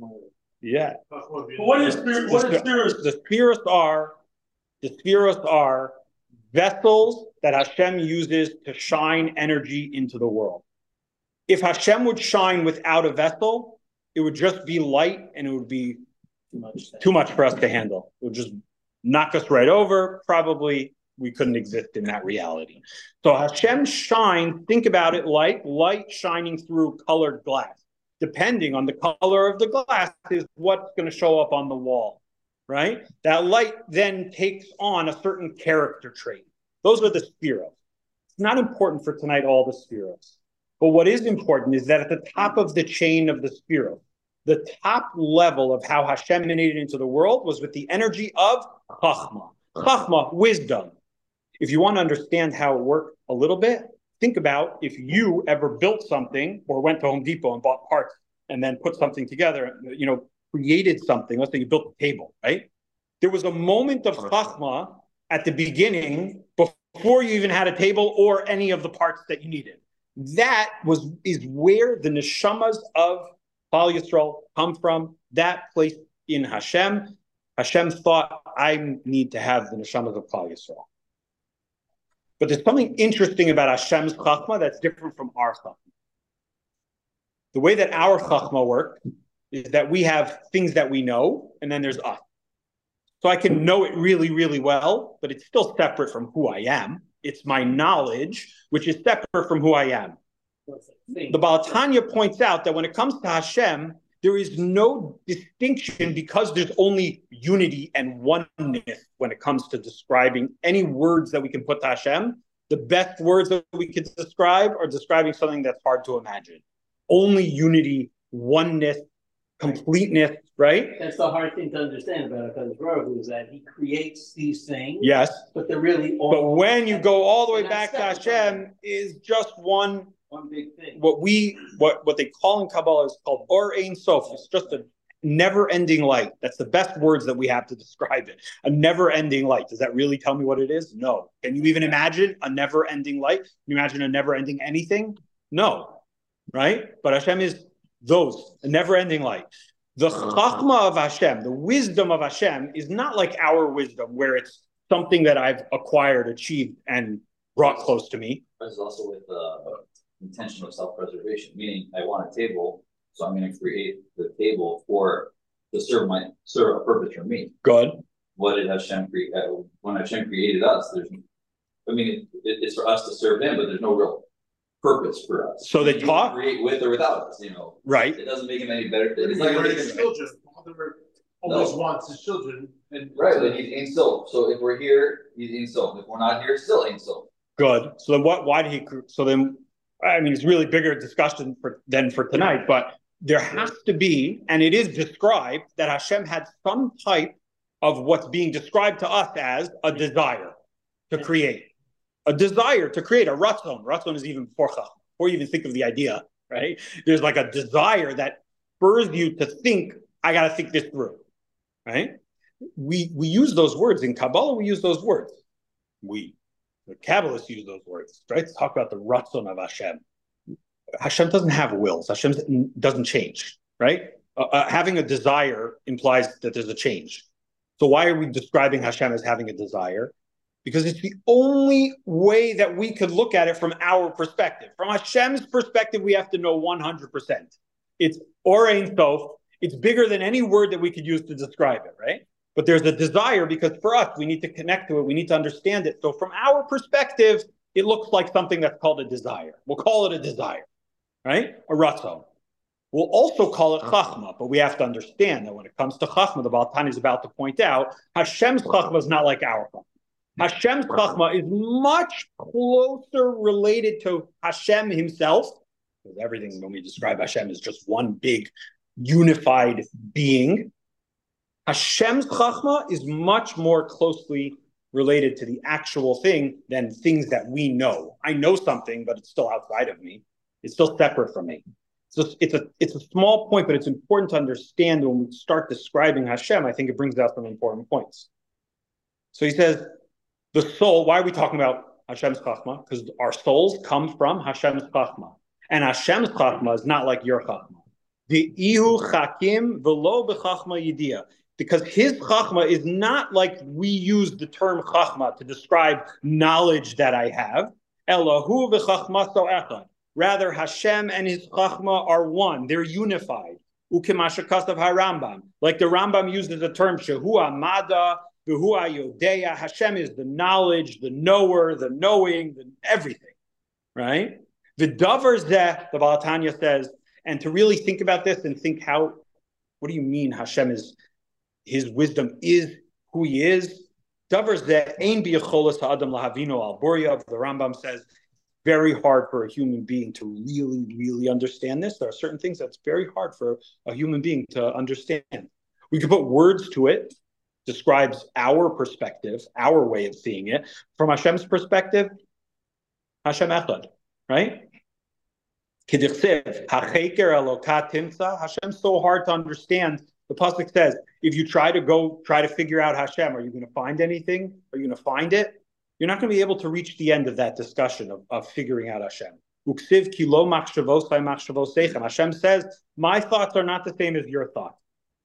Yeah. What is Spiros? What is Spiros? The Spiros are, the Spiros are vessels that Hashem uses to shine energy into the world. If Hashem would shine without a vessel, it would just be light and it would be too much, too much for us to handle. It would just knock us right over, probably. We couldn't exist in that reality. So Hashem shines, think about it like light shining through colored glass. Depending on the color of the glass is what's going to show up on the wall, right? That light then takes on a certain character trait. Those are the spheros. It's not important for tonight, all the spheros. But what is important is that at the top of the chain of the spheros, the top level of how Hashem emanated into the world was with the energy of Chachma. Chachma, wisdom. If you want to understand how it worked a little bit, think about if you ever built something or went to Home Depot and bought parts and then put something together, you know, created something. Let's say you built a table, right? There was a moment of chachma at the beginning before you even had a table or any of the parts that you needed. That was is where the neshamas of Klal Yisrael come from, that place in Hashem. Hashem thought, I need to have the neshamas of Klal Yisrael. But there's something interesting about Hashem's chachma that's different from our chachma. The way that our chachma works is that we have things that we know, and then there's us. So I can know it really, really well, but it's still separate from who I am. It's my knowledge, which is separate from who I am. The Baal Tanya points out that when it comes to Hashem, there is no distinction because there's only unity and oneness when it comes to describing any words that we can put to Hashem. The best words that we can describe are describing something that's hard to imagine. Only unity, oneness, completeness, right? That's the hard thing to understand about HaKadosh Baruch Hu is that he creates these things. Yes. But they're really all. But when you go all the way back to Hashem, is just one. One big thing. What we, what, what they call in Kabbalah is called Or Ein Sof. It's just a never-ending light. That's the best words that we have to describe it. A never-ending light. Does that really tell me what it is? No. Can you even imagine a never-ending light? Can you imagine a never-ending anything? No. Right? But Hashem is those, a never-ending light. The chachma of Hashem, the wisdom of Hashem, is not like our wisdom, where it's something that I've acquired, achieved, and brought close to me. It's also with uh, intention of self-preservation, meaning I want a table, so I'm going to create the table for to serve my serve a purpose for me. Good. what did Hashem create? Uh, when Hashem created us, there's, I mean, it, it's for us to serve Him, but there's no real purpose for us. So they He talk create with or without us, you know. right. It doesn't make Him any better. It's It's like not his children, Father always wants his children. And right, but He's Ein Sof. So if we're here, He's Ein Sof. If we're not here, still Ein Sof. Good. So then what? Why did he? So then, I mean, it's really bigger discussion for than for tonight. But there has to be, and it is described that Hashem had some type of what's being described to us as a desire to create, a desire to create a ratzon. Ratzon is even before chachma, before you even think of the idea. Right? There's like a desire that spurs you to think. I got to think this through. Right? We we use those words in Kabbalah. We use those words. We. The Kabbalists use those words, right? To talk about the ratzon of Hashem. Hashem doesn't have wills. Hashem doesn't change, right? Uh, uh, having a desire implies that there's a change. So why are we describing Hashem as having a desire? Because it's the only way that we could look at it from our perspective. From Hashem's perspective, we have to know one hundred percent. It's Or Ein Sof. It's bigger than any word that we could use to describe it, right? But there's a desire because for us, we need to connect to it. We need to understand it. So from our perspective, it looks like something that's called a desire. We'll call it a desire, right? A ratzon. We'll also call it chachma, but we have to understand that when it comes to chachma, the Baal Tanya is about to point out, Hashem's chachma is not like our chachma. Hashem's chachma is much closer related to Hashem himself, because everything when we describe Hashem is just one big unified being. Hashem's chachma is much more closely related to the actual thing than things that we know. I know something, but it's still outside of me. It's still separate from me. So it's a it's a small point, but it's important to understand when we start describing Hashem. I think it brings out some important points. So he says, the soul. Why are we talking about Hashem's chachma? Because our souls come from Hashem's chachma, and Hashem's chachma is not like your chachma. The ihu chakim v'lo b'chachma yidiyah. Because his chachma is not like we use the term chachma to describe knowledge that I have. Elahu v'chachma so echad. Rather, Hashem and his chachma are one. They're unified. Ukemasha kasav haRambam. Like the Rambam uses the term shehu amada v'hu ayodeya. Hashem is the knowledge, the knower, the knowing, the everything. Right? The davar zeh, the Baal Tanya says, and to really think about this and think how, what do you mean Hashem is, his wisdom is who he is? Davar zeh ein biyacholas ha'adam lahavino al borya. The Rambam says, very hard for a human being to really, really understand this. There are certain things that's very hard for a human being to understand. We could put words to it, describes our perspective, our way of seeing it. From Hashem's perspective, Hashem echad, right? K'dichsev, hacheker elokat timtza. Hashem's so hard to understand. The pasuk says, if you try to go, try to figure out Hashem, are you going to find anything? Are you going to find it? You're not going to be able to reach the end of that discussion of, of figuring out Hashem. Uksiv ki lo machshavos machshavos seichem. Hashem says, my thoughts are not the same as your thoughts.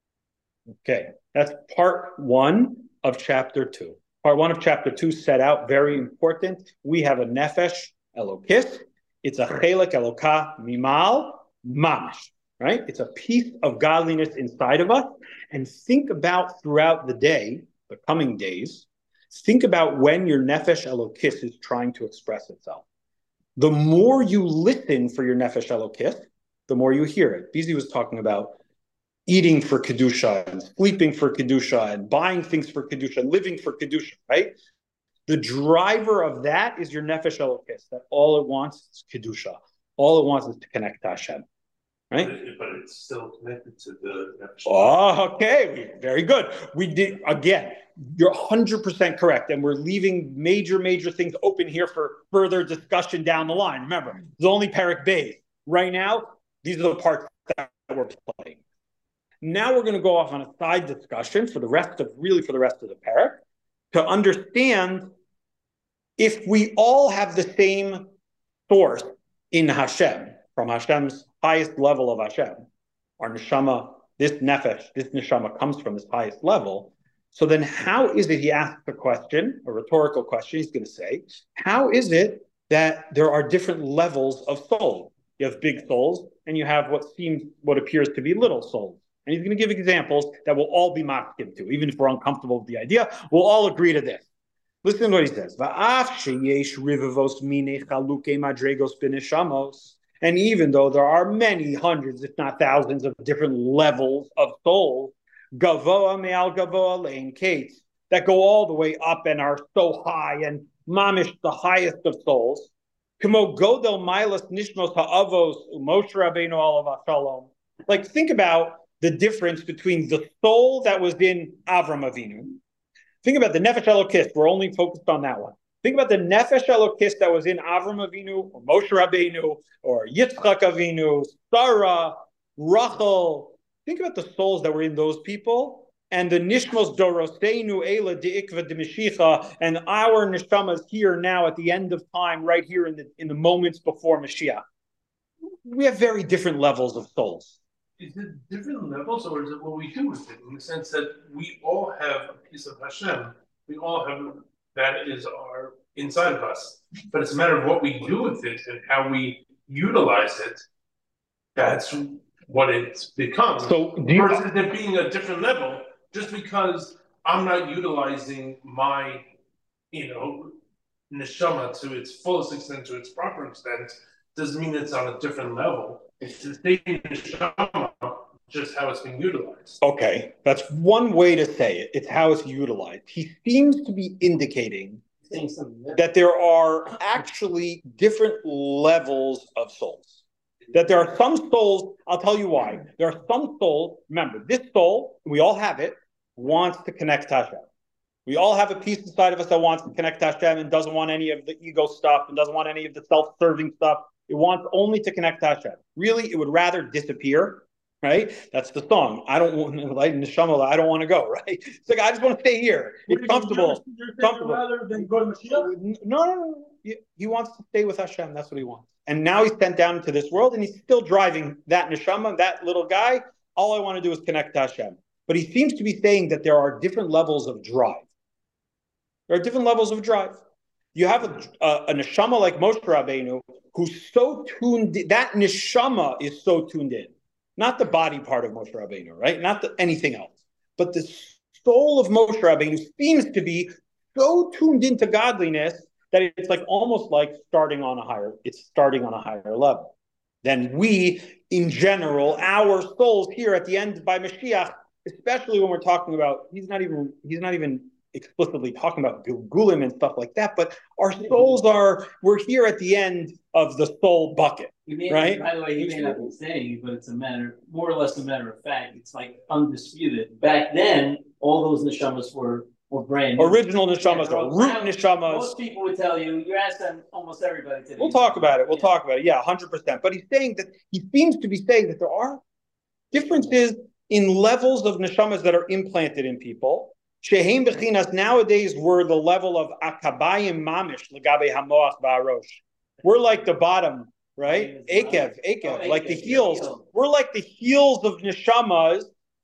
Okay, that's part one of chapter two. Part one of chapter two set out, very important. We have a nefesh elokis. It's a chelek eloka mimal mamash. Right? It's a piece of godliness inside of us. And think about throughout the day, the coming days, think about when your nefesh elokis is trying to express itself. The more you listen for your nefesh elokis, the more you hear it. Bizi was talking about eating for kedusha and sleeping for kedusha and buying things for kedusha and living for kedusha, right? The driver of that is your nefesh elokis, that all it wants is kedusha. All it wants is to connect to Hashem. Right? But it's still connected to the. Oh, okay. Very good. We did, again, you're one hundred percent correct. And we're leaving major, major things open here for further discussion down the line. Remember, it's only Perek Beis. Right now, these are the parts that we're playing. Now we're going to go off on a side discussion for the rest of, really for the rest of the Perek, to understand if we all have the same source in Hashem, from Hashem's highest level of Hashem, our neshama, this nefesh, this neshama comes from this highest level. So then how is it, he asks a question, a rhetorical question, he's going to say, how is it that there are different levels of soul? You have big souls, and you have what seems, what appears to be little souls. And he's going to give examples that we'll all be maskim to, even if we're uncomfortable with the idea. We'll all agree to this. Listen to what he says. And even though there are many hundreds, if not thousands, of different levels of souls, gavoa me'al gavoa lein kate, that go all the way up and are so high, and mamish, the highest of souls, kamo godel milas nishmos ha'avos u'moshe Rabbeinu alav shalom. Like, think about the difference between the soul that was in Avram Avinu. Think about the Nefesh Elokis. We're only focused on that one. Think about the Nefesh Elokis that was in Avram Avinu, or Moshe Rabbeinu, or Yitzchak Avinu, Sarah, Rachel. Think about the souls that were in those people, and the Nishmos Dorosteinu Eila De'ikva De'Mashiach, and our neshamas here now at the end of time, right here in the in the moments before Mashiach. We have very different levels of souls. Is it different levels, or is it what we do with it? In the sense that we all have a piece of Hashem, we all have that is our inside of us, but it's a matter of what we do with it and how we utilize it. That's what it's become. So, do you, versus it being a different level, just because I'm not utilizing my, you know, neshama to its fullest extent, to its proper extent, doesn't mean it's on a different level. It's the same neshama, just how it's being utilized. Okay, that's one way to say it. It's how it's utilized. He seems to be indicating that there are actually different levels of souls. That there are some souls, I'll tell you why. There are some souls, remember, this soul, we all have it, wants to connect to Hashem. We all have a piece inside of us that wants to connect to Hashem and doesn't want any of the ego stuff and doesn't want any of the self-serving stuff. It wants only to connect to Hashem. Really, it would rather disappear, right? That's the song. I don't want to, like, neshama, I don't want to go, right? It's like, I just want to stay here. It's comfortable. You're comfortable. rather than go to Mashiach? No, no, no. He, he wants to stay with Hashem. That's what he wants. And now he's sent down to this world, and he's still driving that neshama, that little guy. All I want to do is connect to Hashem. But he seems to be saying that there are different levels of drive. There are different levels of drive. You have a, a, a neshama like Moshe Rabbeinu, who's so tuned in, that neshama is so tuned in. Not the body part of Moshe Rabbeinu, right? Not the, anything else. But the soul of Moshe Rabbeinu seems to be so tuned into godliness that it's like almost like starting on a higher, it's starting on a higher level. Then we, in general, our souls here at the end by Mashiach, especially when we're talking about, he's not even, he's not even explicitly talking about Gilgulim and stuff like that, but our souls are, we're here at the end of the soul bucket, may, right? By the way, he may not be saying, but it's a matter, more or less a matter of fact. It's like undisputed. Back then, all those neshamas were, were brand new. Original neshamas, or root neshamas. Most people would tell you, you ask them, almost everybody today. We'll talk about it. We'll yeah. talk about it. Yeah, one hundred percent. But he's saying that, he seems to be saying that there are differences in levels of neshamas that are implanted in people. Shehem bechinas nowadays we're the level of akabayim mamish legabe hamoach ba'arosh. We're like the bottom, right? Akev, Akev, oh, like Akev, the heels. Heel. We're like the heels of neshamas.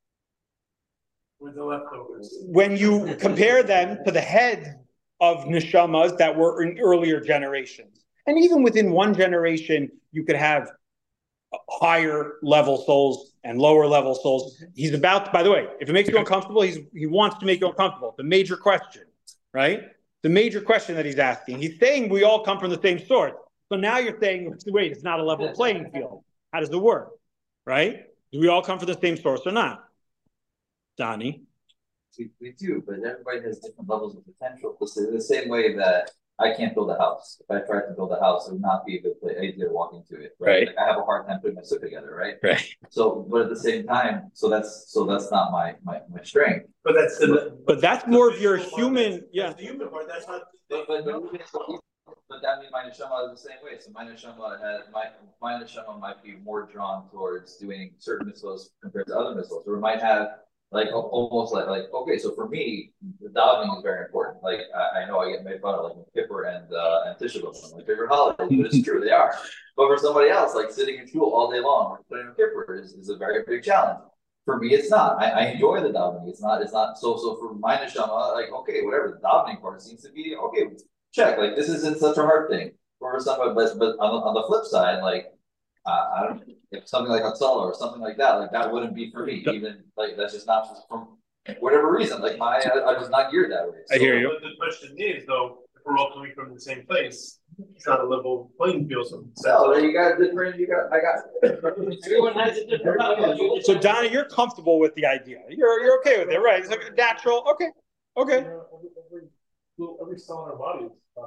With the leftovers. When you compare them to the head of neshamas that were in earlier generations. And even within one generation, you could have higher level souls and lower level souls. He's about, by the way, if it makes you uncomfortable, he's he wants to make you uncomfortable. The major question, right? The major question that he's asking. He's saying we all come from the same source. So now you're saying, wait, it's not a level playing field. How does it work? Right? Do we all come from the same source or not? Donnie? We, we do, but everybody has different levels of potential. It's the same way that I can't build a house. If I tried to build a house, it would not be a good place, easier to walk into it. Right. right. Like I have a hard time putting my stuff together, right? Right. So, but at the same time, so that's so that's not my my, my strength. But that's the. But, but that's more of your human. Part, yeah. That's the human part. That's not. But, but, but, but that means my neshama is the same way. So my neshama has my my neshama might be more drawn towards doing certain mitzvahs compared to other mitzvahs, or it might have. Like almost like like okay, so for me, the davening is very important. Like I, I know I get made fun of like Kippur and uh, and Tisha B'Av, my favorite holidays, but it's true they are. But for somebody else, like sitting in shul all day long or putting in Kippur is, is a very big challenge. For me, it's not. I, I enjoy the davening. It's not. It's not. So so for my neshama, like okay, whatever the davening part seems to be okay. Check. Like this isn't such a hard thing for somebody. But but on the, on the flip side, like Uh, I don't, if something like Hatzala or something like that, like that wouldn't be for me, even, like, that's just not from whatever reason, like my, I, I was not geared that way. I hear So, you. But the question is, though, if we're all coming from the same place, it's not a level playing field, so. So you got different, you got, I got. Everyone has a different. So Donnie, you're comfortable with the idea. You're you're okay with it, right? It's like natural. Okay. Okay. Every, every cell in our body is, uh,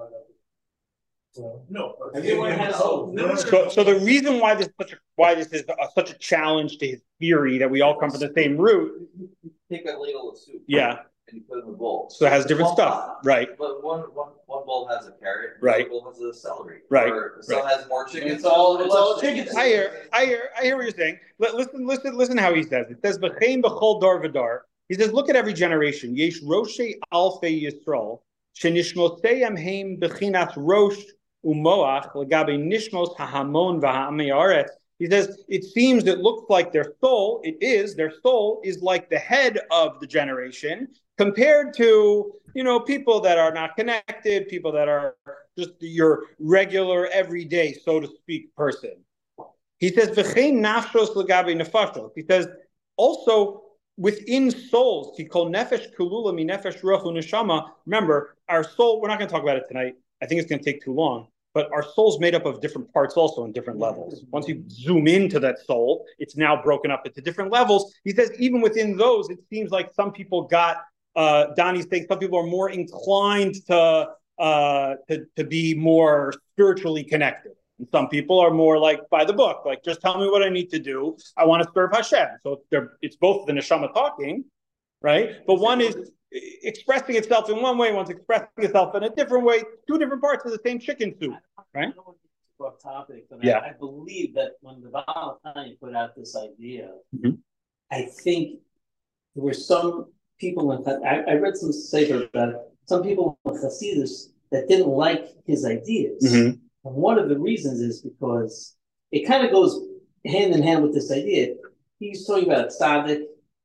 so, no. Everyone has hope. So, so the reason why this such a, why this is a, such a challenge to his theory that we all come from the same root. Take a ladle of soup. Yeah. And you put it in a bowl. So it has different One stuff, pot, right? But one, one, one bowl has a carrot. Right. One bowl has a celery. Right. Or some Right. has more chicken. It's all- some it's all less chicken. I hear, I hear, I hear what you're saying. Let, listen, listen, listen how he says it. It says b'chein b'chol dar v'dar. He says, look at every generation. Yesh roshei alfei Yisrael shenishmoseihem heim b'chinas rosh umoach legabe nishmos hahamon v'ha'amei haaretz. He says, it seems, it looks like their soul, it is, their soul is like the head of the generation compared to, you know, people that are not connected, people that are just your regular, everyday, so to speak, person. He says, V'chein nafshos legabe nefashos. He says, also, within souls, he called nefesh kulula mi nefesh ruach neshama. Remember, our soul, we're not going to talk about it tonight. I think it's going to take too long. But our soul's made up of different parts also in different levels. Once you zoom into that soul, it's now broken up into different levels. He says even within those, it seems like some people got, uh, Donnie's saying some people are more inclined to, uh, to, to be more spiritually connected. And some people are more like by the book, like just tell me what I need to do. I want to serve Hashem. So they're, it's both the neshama talking, right? But one is expressing itself in one way, one's expressing itself in a different way, two different parts of the same chicken soup, right? I don't want to get off topic, but yeah. I, I believe that when the Baal HaTanya put out this idea, mm-hmm. I think there were some people in I, I read some sefer about it, some people in Hasidus that didn't like his ideas. Mm-hmm. And one of the reasons is because it kind of goes hand in hand with this idea. He's talking about tzaddik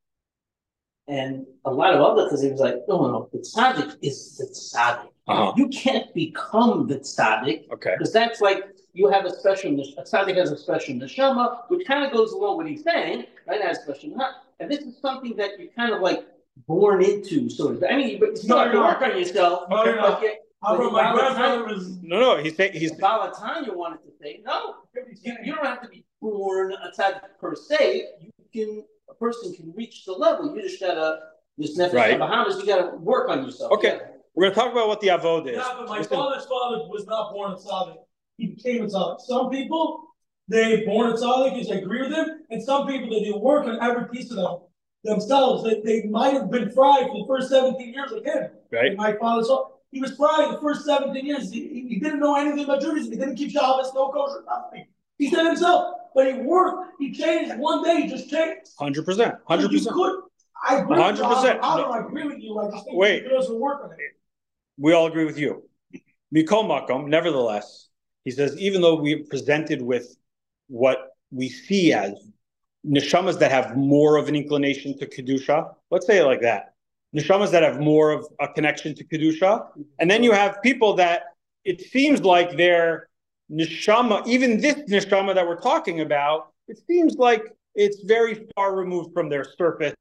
and a lot of other, because he was like, no, no, the tzaddik is the tzaddik. Uh-huh. You can't become the tzaddik. Okay. Because that's like, you have a special, a tzaddik has a special neshama, which kind of goes along with what he's saying, right? It has a special neshama. And this is something that you're kind of like born into, sort of. I mean, you start to work on yourself. No, no, no. But I but my the grandfather Baal was. No, no, he's saying he's. Baal HaTanya wanted to say, no, you, you don't have to be born a tzaddik per se. You can, a person can reach the level. You just gotta, this nefesh right. Bahamas, you gotta work on yourself. Okay, yeah. we're gonna talk about what the avod is. Yeah, but my Listen. father's father was not born a tzaddik. He became a tzaddik. Some people, they born a tzaddik, because I agree with him, and some people, they do work on every piece of them themselves. They, they might have been fried for the first seventeen years like him. Right. And my father's father, he was fried the first seventeen years. He, he didn't know anything about Judaism. He didn't keep Shabbos, no kosher, nothing. He said himself, but he worked. He changed one day. He just changed. Hundred percent. Hundred percent. You could. I agree. Hundred percent. I don't agree with you. I just think Wait. he doesn't work on it. We all agree with you. Mikol Makom, nevertheless, he says, even though we're presented with what we see as neshamas that have more of an inclination to Kedusha, let's say it like that, neshamas that have more of a connection to Kedusha, and then you have people that it seems like their neshama, even this neshama that we're talking about, it seems like it's very far removed from their surface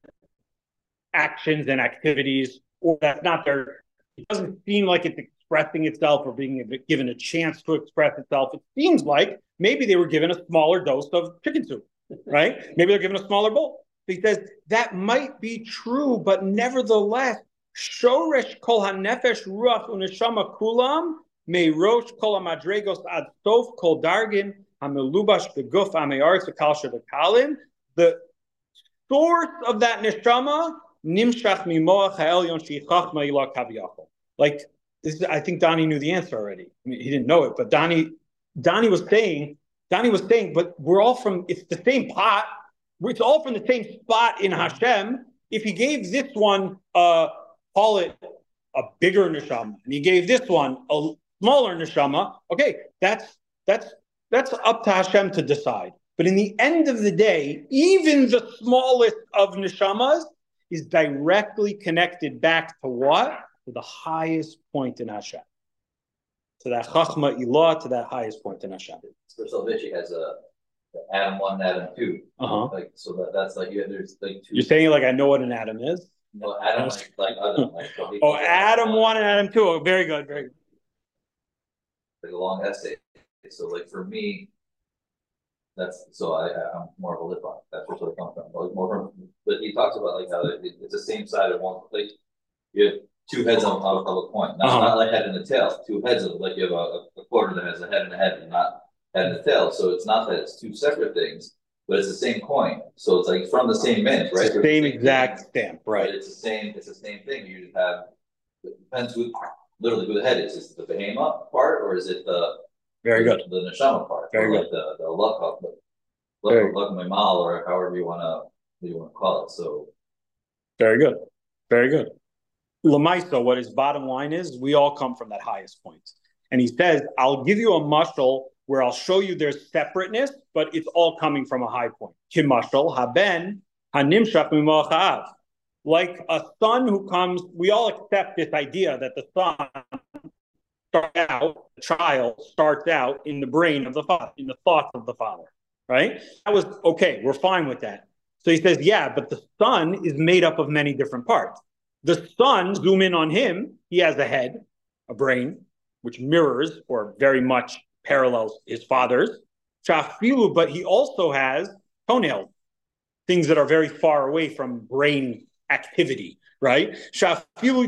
actions and activities, or that's not their, it doesn't seem like it's expressing itself or being given a chance to express itself. It seems like maybe they were given a smaller dose of chicken soup, right? Maybe they're given a smaller bowl. He says that might be true, but nevertheless, shoresh kol hanefesh ruach uneshama kulam meirosh kol hamadregos ad sof kol dargin hamelubash beguf ameyaretz v'kal shebekalim. The source of that neshama nimshach mimoach ha'elyon sheyichach ma'ila kaviyachol. Like this, is, I think Donnie knew the answer already. I mean, he didn't know it, but Donnie, Donnie was saying, Donnie was saying, but we're all from. It's the same pot. It's all from the same spot in Hashem. If he gave this one, uh, call it a bigger neshama, and he gave this one a smaller neshama, okay, that's that's that's up to Hashem to decide. But in the end of the day, even the smallest of neshamas is directly connected back to what? To the highest point in Hashem. To that Chachma Ilah, to that highest point in Hashem. So Salvici has a Atom one, atom two. Uh-huh. Like, so that, that's like, yeah, there's like two. You're saying like I know what an atom is? Well, atom, like, like atom, like. so Oh, because atom one and atom two. Oh, very good, very good. Like a long essay. So like for me, that's, so I, I'm more of a lip on, that's where it comes from, like more from, but he talks about like how it, it's the same side of one, like, you have two heads of, of, of a coin, not, Uh-huh. not like head and a tail, two heads of, like you have a, a quarter that has a head and a head and not head and a tail, so it's not that it's two separate things, but it's the same coin, so it's like from the same mint, right? It's the same exact stamp, But right? it's the same, it's the same thing, you just have, it depends who, literally who the head is, is it the behemoth part, or is it the Very the, good. the neshama part, Very or good. like the, the luck of, Very luck, luck mal, or however you wanna, you wanna call it, so. Very good. Very good. Lamaisa, what his bottom line is, we all come from that highest point. And he says, I'll give you a mushal where I'll show you there's separateness, but it's all coming from a high point. Kimashal, haben, hanimshach mimachaav. Like a son who comes, we all accept this idea that the son starts out, the child starts out in the brain of the father, in the thoughts of the father, right? That was okay, we're fine with that. So he says, yeah, but the son is made up of many different parts. The son, zoom in on him, he has a head, a brain, which mirrors or very much parallels his father's. Shafilu, but he also has toenails, things that are very far away from brain activity, right? That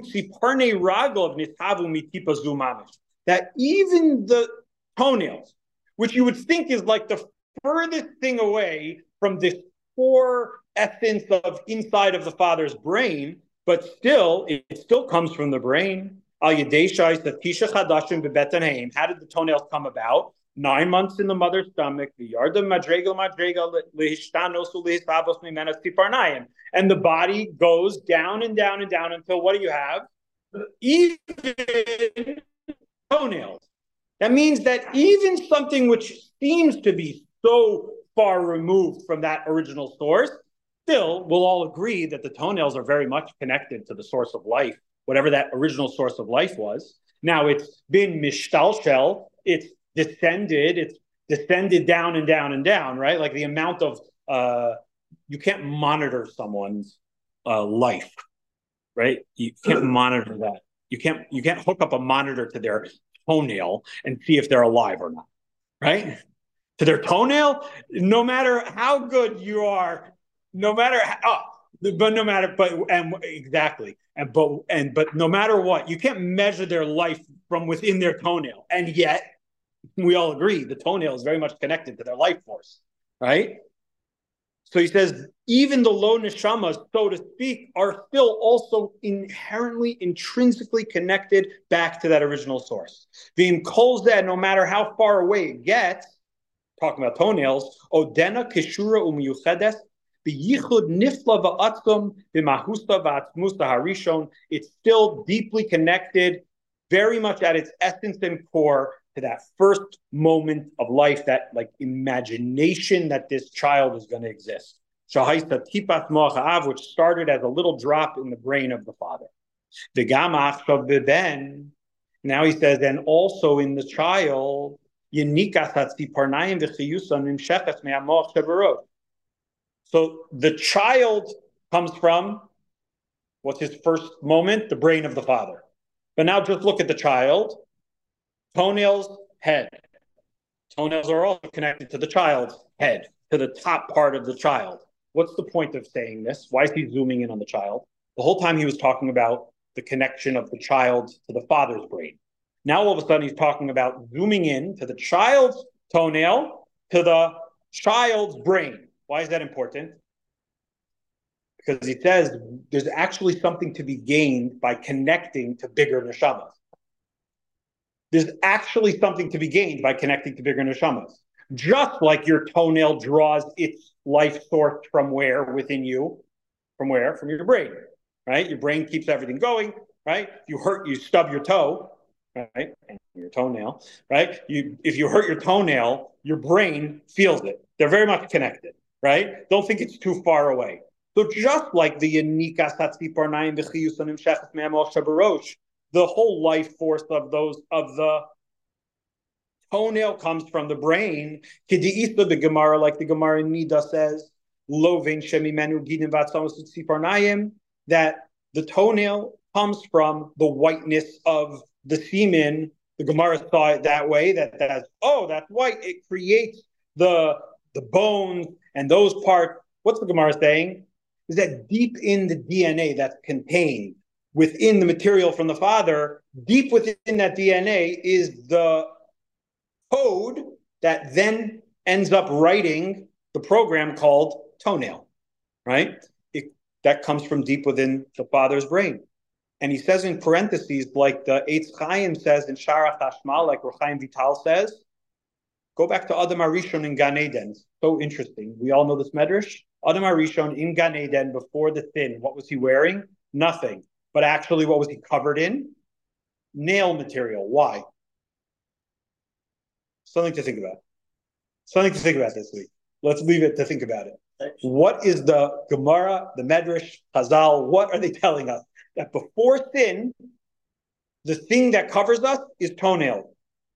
even the toenails, which you would think is like the furthest thing away from this core essence of inside of the father's brain, but still, it still comes from the brain. How did the toenails come about? Nine months in the mother's stomach, and the body goes down and down and down until what do you have? Even toenails. That means that even something which seems to be so far removed from that original source, still we'll all agree that the toenails are very much connected to the source of life, whatever that original source of life was. Now it's been mishtalshel, it's descended, it's descended down and down and down, right? Like the amount of, uh, you can't monitor someone's uh, life, right? You can't monitor that. You can't, you can't hook up a monitor to their toenail and see if they're alive or not, right? To their toenail, no matter how good you are, no matter how, oh, but no matter, but, and exactly. And, but, and, but no matter what, you can't measure their life from within their toenail. And yet, we all agree the toenail is very much connected to their life force, right? So he says, even the low neshamas, so to speak, are still also inherently, intrinsically connected back to that original source. Being kolzeh, no matter how far away it gets, talking about toenails, odena kishura umiyuchedes, b'yichud nifla va'atzum b'mahusta va'atzmusta harishon. It's still deeply connected, very much at its essence and core, to that first moment of life, that like imagination that this child is going to exist. Shahaista tipat mo'achav, which started as a little drop in the brain of the father. V'gamach shavben. Now he says, and also in the child, yenikas hatziparnayim v'chiyusan nimshechas me'amoach shabarot. So the child comes from, what's his first moment? The brain of the father. But now just look at the child. Toenails, head. Toenails are also connected to the child's head, to the top part of the child. What's the point of saying this? Why is he zooming in on the child? The whole time he was talking about the connection of the child to the father's brain. Now all of a sudden he's talking about zooming in to the child's toenail, to the child's brain. Why is that important? Because he says there's actually something to be gained by connecting to bigger neshamas. There's actually something to be gained by connecting to bigger neshamas. Just like your toenail draws its life source from where within you? From where? From your brain, right? Your brain keeps everything going, right? You hurt, you stub your toe, right? And your toenail, right? You, if you hurt your toenail, your brain feels it. They're very much connected, right? Don't think it's too far away. So just like the Yanika Satsi Parnaim V'chiyusanim Shechas Me'amoch Shabarosh, the whole life force of those of the Toenail comes from the brain. K'di'isa the Gemara, like the Gemara in Nida says, Lovein shemimenu gidin v'atzamos utziparnayim, that the toenail comes from the whiteness of the semen. The Gemara saw it that way, that that's, oh, that's white. It creates the, the bones and those parts. What's the Gemara saying? Is that deep in the D N A that's contained within the material from the father, deep within that D N A is the code that then ends up writing the program called toenail, right? It, that comes from deep within the father's brain. And he says in parentheses, like the Eitz Chaim says in Sharach Hashmal, like Rechaim Vital says, go back to Adam HaRishon in Gan Eden. So interesting. We all know this medrash. Adam HaRishon in Gan Eden before the sin, what was he wearing? Nothing. But actually, what was he covered in? Nail material. Why? Something to think about. Something to think about this week. Let's leave it to think about it. What is the Gemara, the Medrash, Chazal, what are they telling us? That before sin, the thing that covers us is toenail.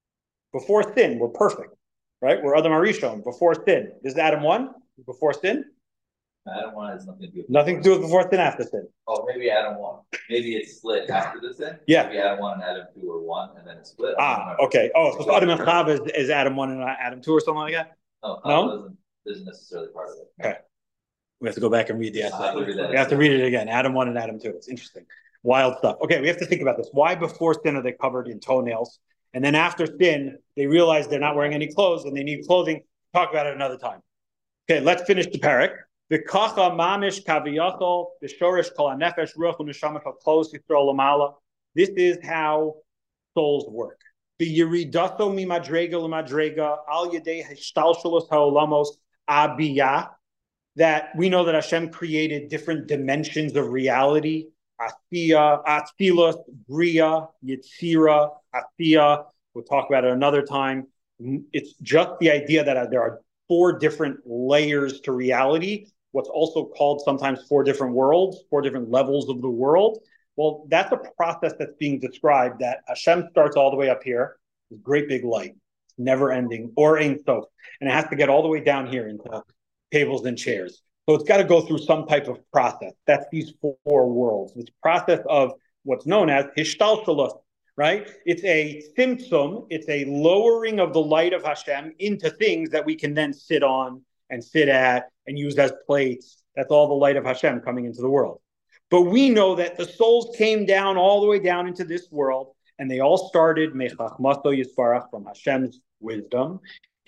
Before sin, we're perfect, right? We're Adam HaRishon. Before sin. This is Adam one, before sin? Adam one has nothing to do with Nothing to do with before sin, after sin. Oh, maybe Adam one. Maybe it's split after the sin? Yeah. Maybe Adam one and Adam two are one, and then it's split. Ah, okay. Oh, so Adam and Chava is, is Adam one and Adam two or something like that? No, No? Chava isn't, isn't necessarily part of it. Okay. We have to go back and read the essay. have to read that We have to read it again. Adam one and Adam two. It's interesting. Wild stuff. Okay, we have to think about this. Why before sin are they covered in toenails? And then after sin, they realize they're not wearing any clothes and they need clothing. Talk about it another time. Okay, let's finish the parak. V'kacha mamish kaviyachol v'shorish kol hanefesh ruach u'neshama shel klos yisrael lamala. This is how souls work. V'yiridato mimadrega l'madrega al yedei hishtalshalos ha'olamos abiyah. That we know that Hashem created different dimensions of reality. Asiya, Atzilos, Bria, Yitzira, Asiya. We'll talk about it another time. It's just the idea that there are four different layers to reality, what's also called sometimes four different worlds, four different levels of the world. Well, that's a process that's being described, that Hashem starts all the way up here, this great big light, never ending, or Ein Sof, and it has to get all the way down here into tables and chairs. So it's got to go through some type of process. That's these four worlds. This process of what's known as Hishtalshalos, right? It's a tzimtzum, it's a lowering of the light of Hashem into things that we can then sit on and sit at and use as plates. That's all the light of Hashem coming into the world. But we know that the souls came down all the way down into this world, and they all started Mechachmato Yisparach, from Hashem's wisdom.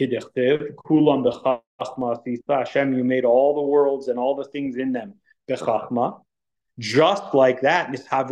Kulam b'chachma asisa. Hashem, you made all the worlds and all the things in them b'chachma. Just like that,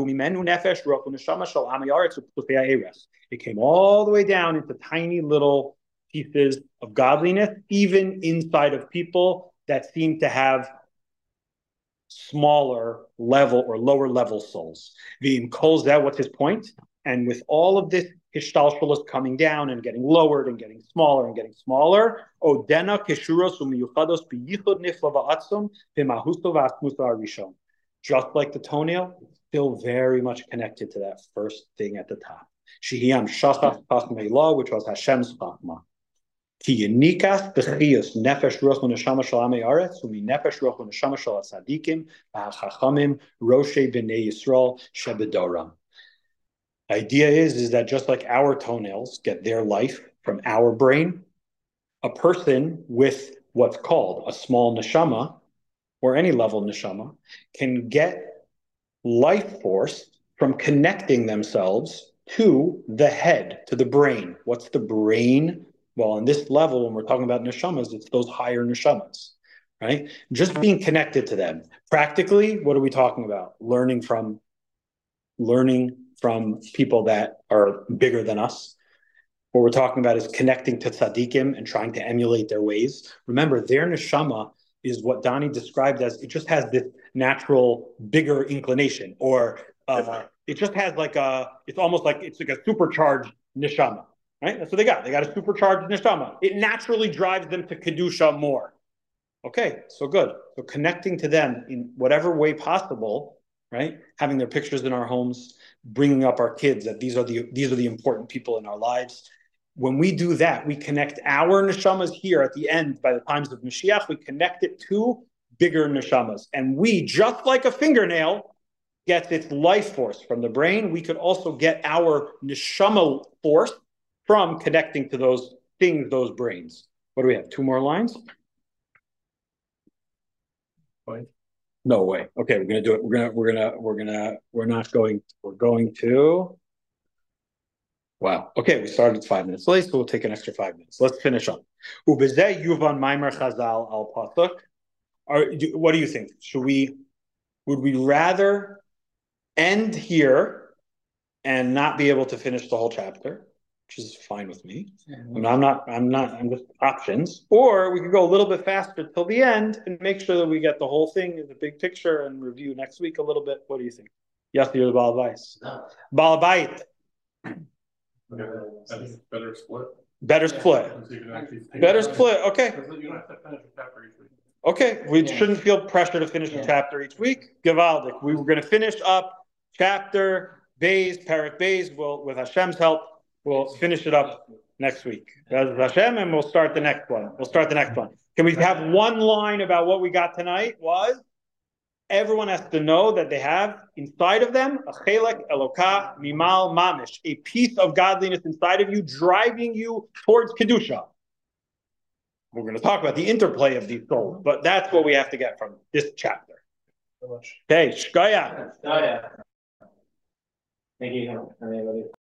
it came all the way down into tiny little pieces of godliness, even inside of people that seem to have smaller level or lower level souls. V'im kol zeh, what's his point? And with all of this hishtalshalos coming down and getting lowered and getting smaller and getting smaller, odena keshuros umiyuchados biyichud nifla va'atzum b'mahusto v'asmusa arishon. Just like the toenail, still very much connected to that first thing at the top. Shehiyam shachach chachmei law, which was Hashem's chachma. Ki yinikas b'chiyus nefesh ruach u'neshama shel amei aretz umi nefesh ruach u'neshama shel tzadikim v'hachachamim roshei b'nei Yisrael shebedoram. Idea is, is that just like our toenails get their life from our brain, a person with what's called a small neshama, or any level neshama, can get life force from connecting themselves to the head, to the brain. What's the brain? Well, on this level, when we're talking about neshamas, it's those higher neshamas, right? Just being connected to them. Practically, what are we talking about? Learning from, learning from people that are bigger than us. What we're talking about is connecting to tzaddikim and trying to emulate their ways. Remember, their neshama is what Donnie described as, it just has this natural bigger inclination, or uh, it just has like a, it's almost like, it's like a supercharged neshama, right? That's what they got. They got a supercharged neshama. It naturally drives them to kedusha more. Okay, so good. So connecting to them in whatever way possible, right? Having their pictures in our homes, bringing up our kids that these are the these are the important people in our lives. when we do that, we connect our neshamas here at the end by the times of Mashiach, we connect it to bigger neshamas. And we, just like a fingernail gets its life force from the brain, we could also get our neshama force from connecting to those things, those brains. What do we have? Two more lines? Fine. No way. Okay, we're gonna do it. We're gonna, we're gonna, we're gonna, we're not going, we're going to. Wow. Okay, we started five minutes late, so we'll take an extra five minutes. Let's finish up. Ubezeh yuvan maimer chazal al pasuk. Or do, what do you think? Should we? Would we rather end here and not be able to finish the whole chapter, which is fine with me? And I'm not. I'm not. I'm just options. Or we could go a little bit faster till the end and make sure that we get the whole thing in the big picture and review next week a little bit. What do you think? Yes, you're the Baal Bais. Baal Bait. Okay, I think it's better split. Better split. So you can actually take Better it down. split. Okay. Because you don't have to finish a chapter each week. Okay. We Yeah. shouldn't feel pressure to finish Yeah. a chapter each week. Givaldic. We were going to finish up chapter Bays, Parak Bays. We'll, with Hashem's help, we'll finish it up next week. That's Hashem, and we'll start the next one. We'll start the next one. Can we have one line about what we got tonight? Was everyone has to know that they have inside of them a chelek elokah mimal mamish, a piece of godliness inside of you, driving you towards kedusha. We're going to talk about the interplay of these souls, but that's what we have to get from this chapter. Okay, shkaya. Oh, yeah. Thank you, everybody.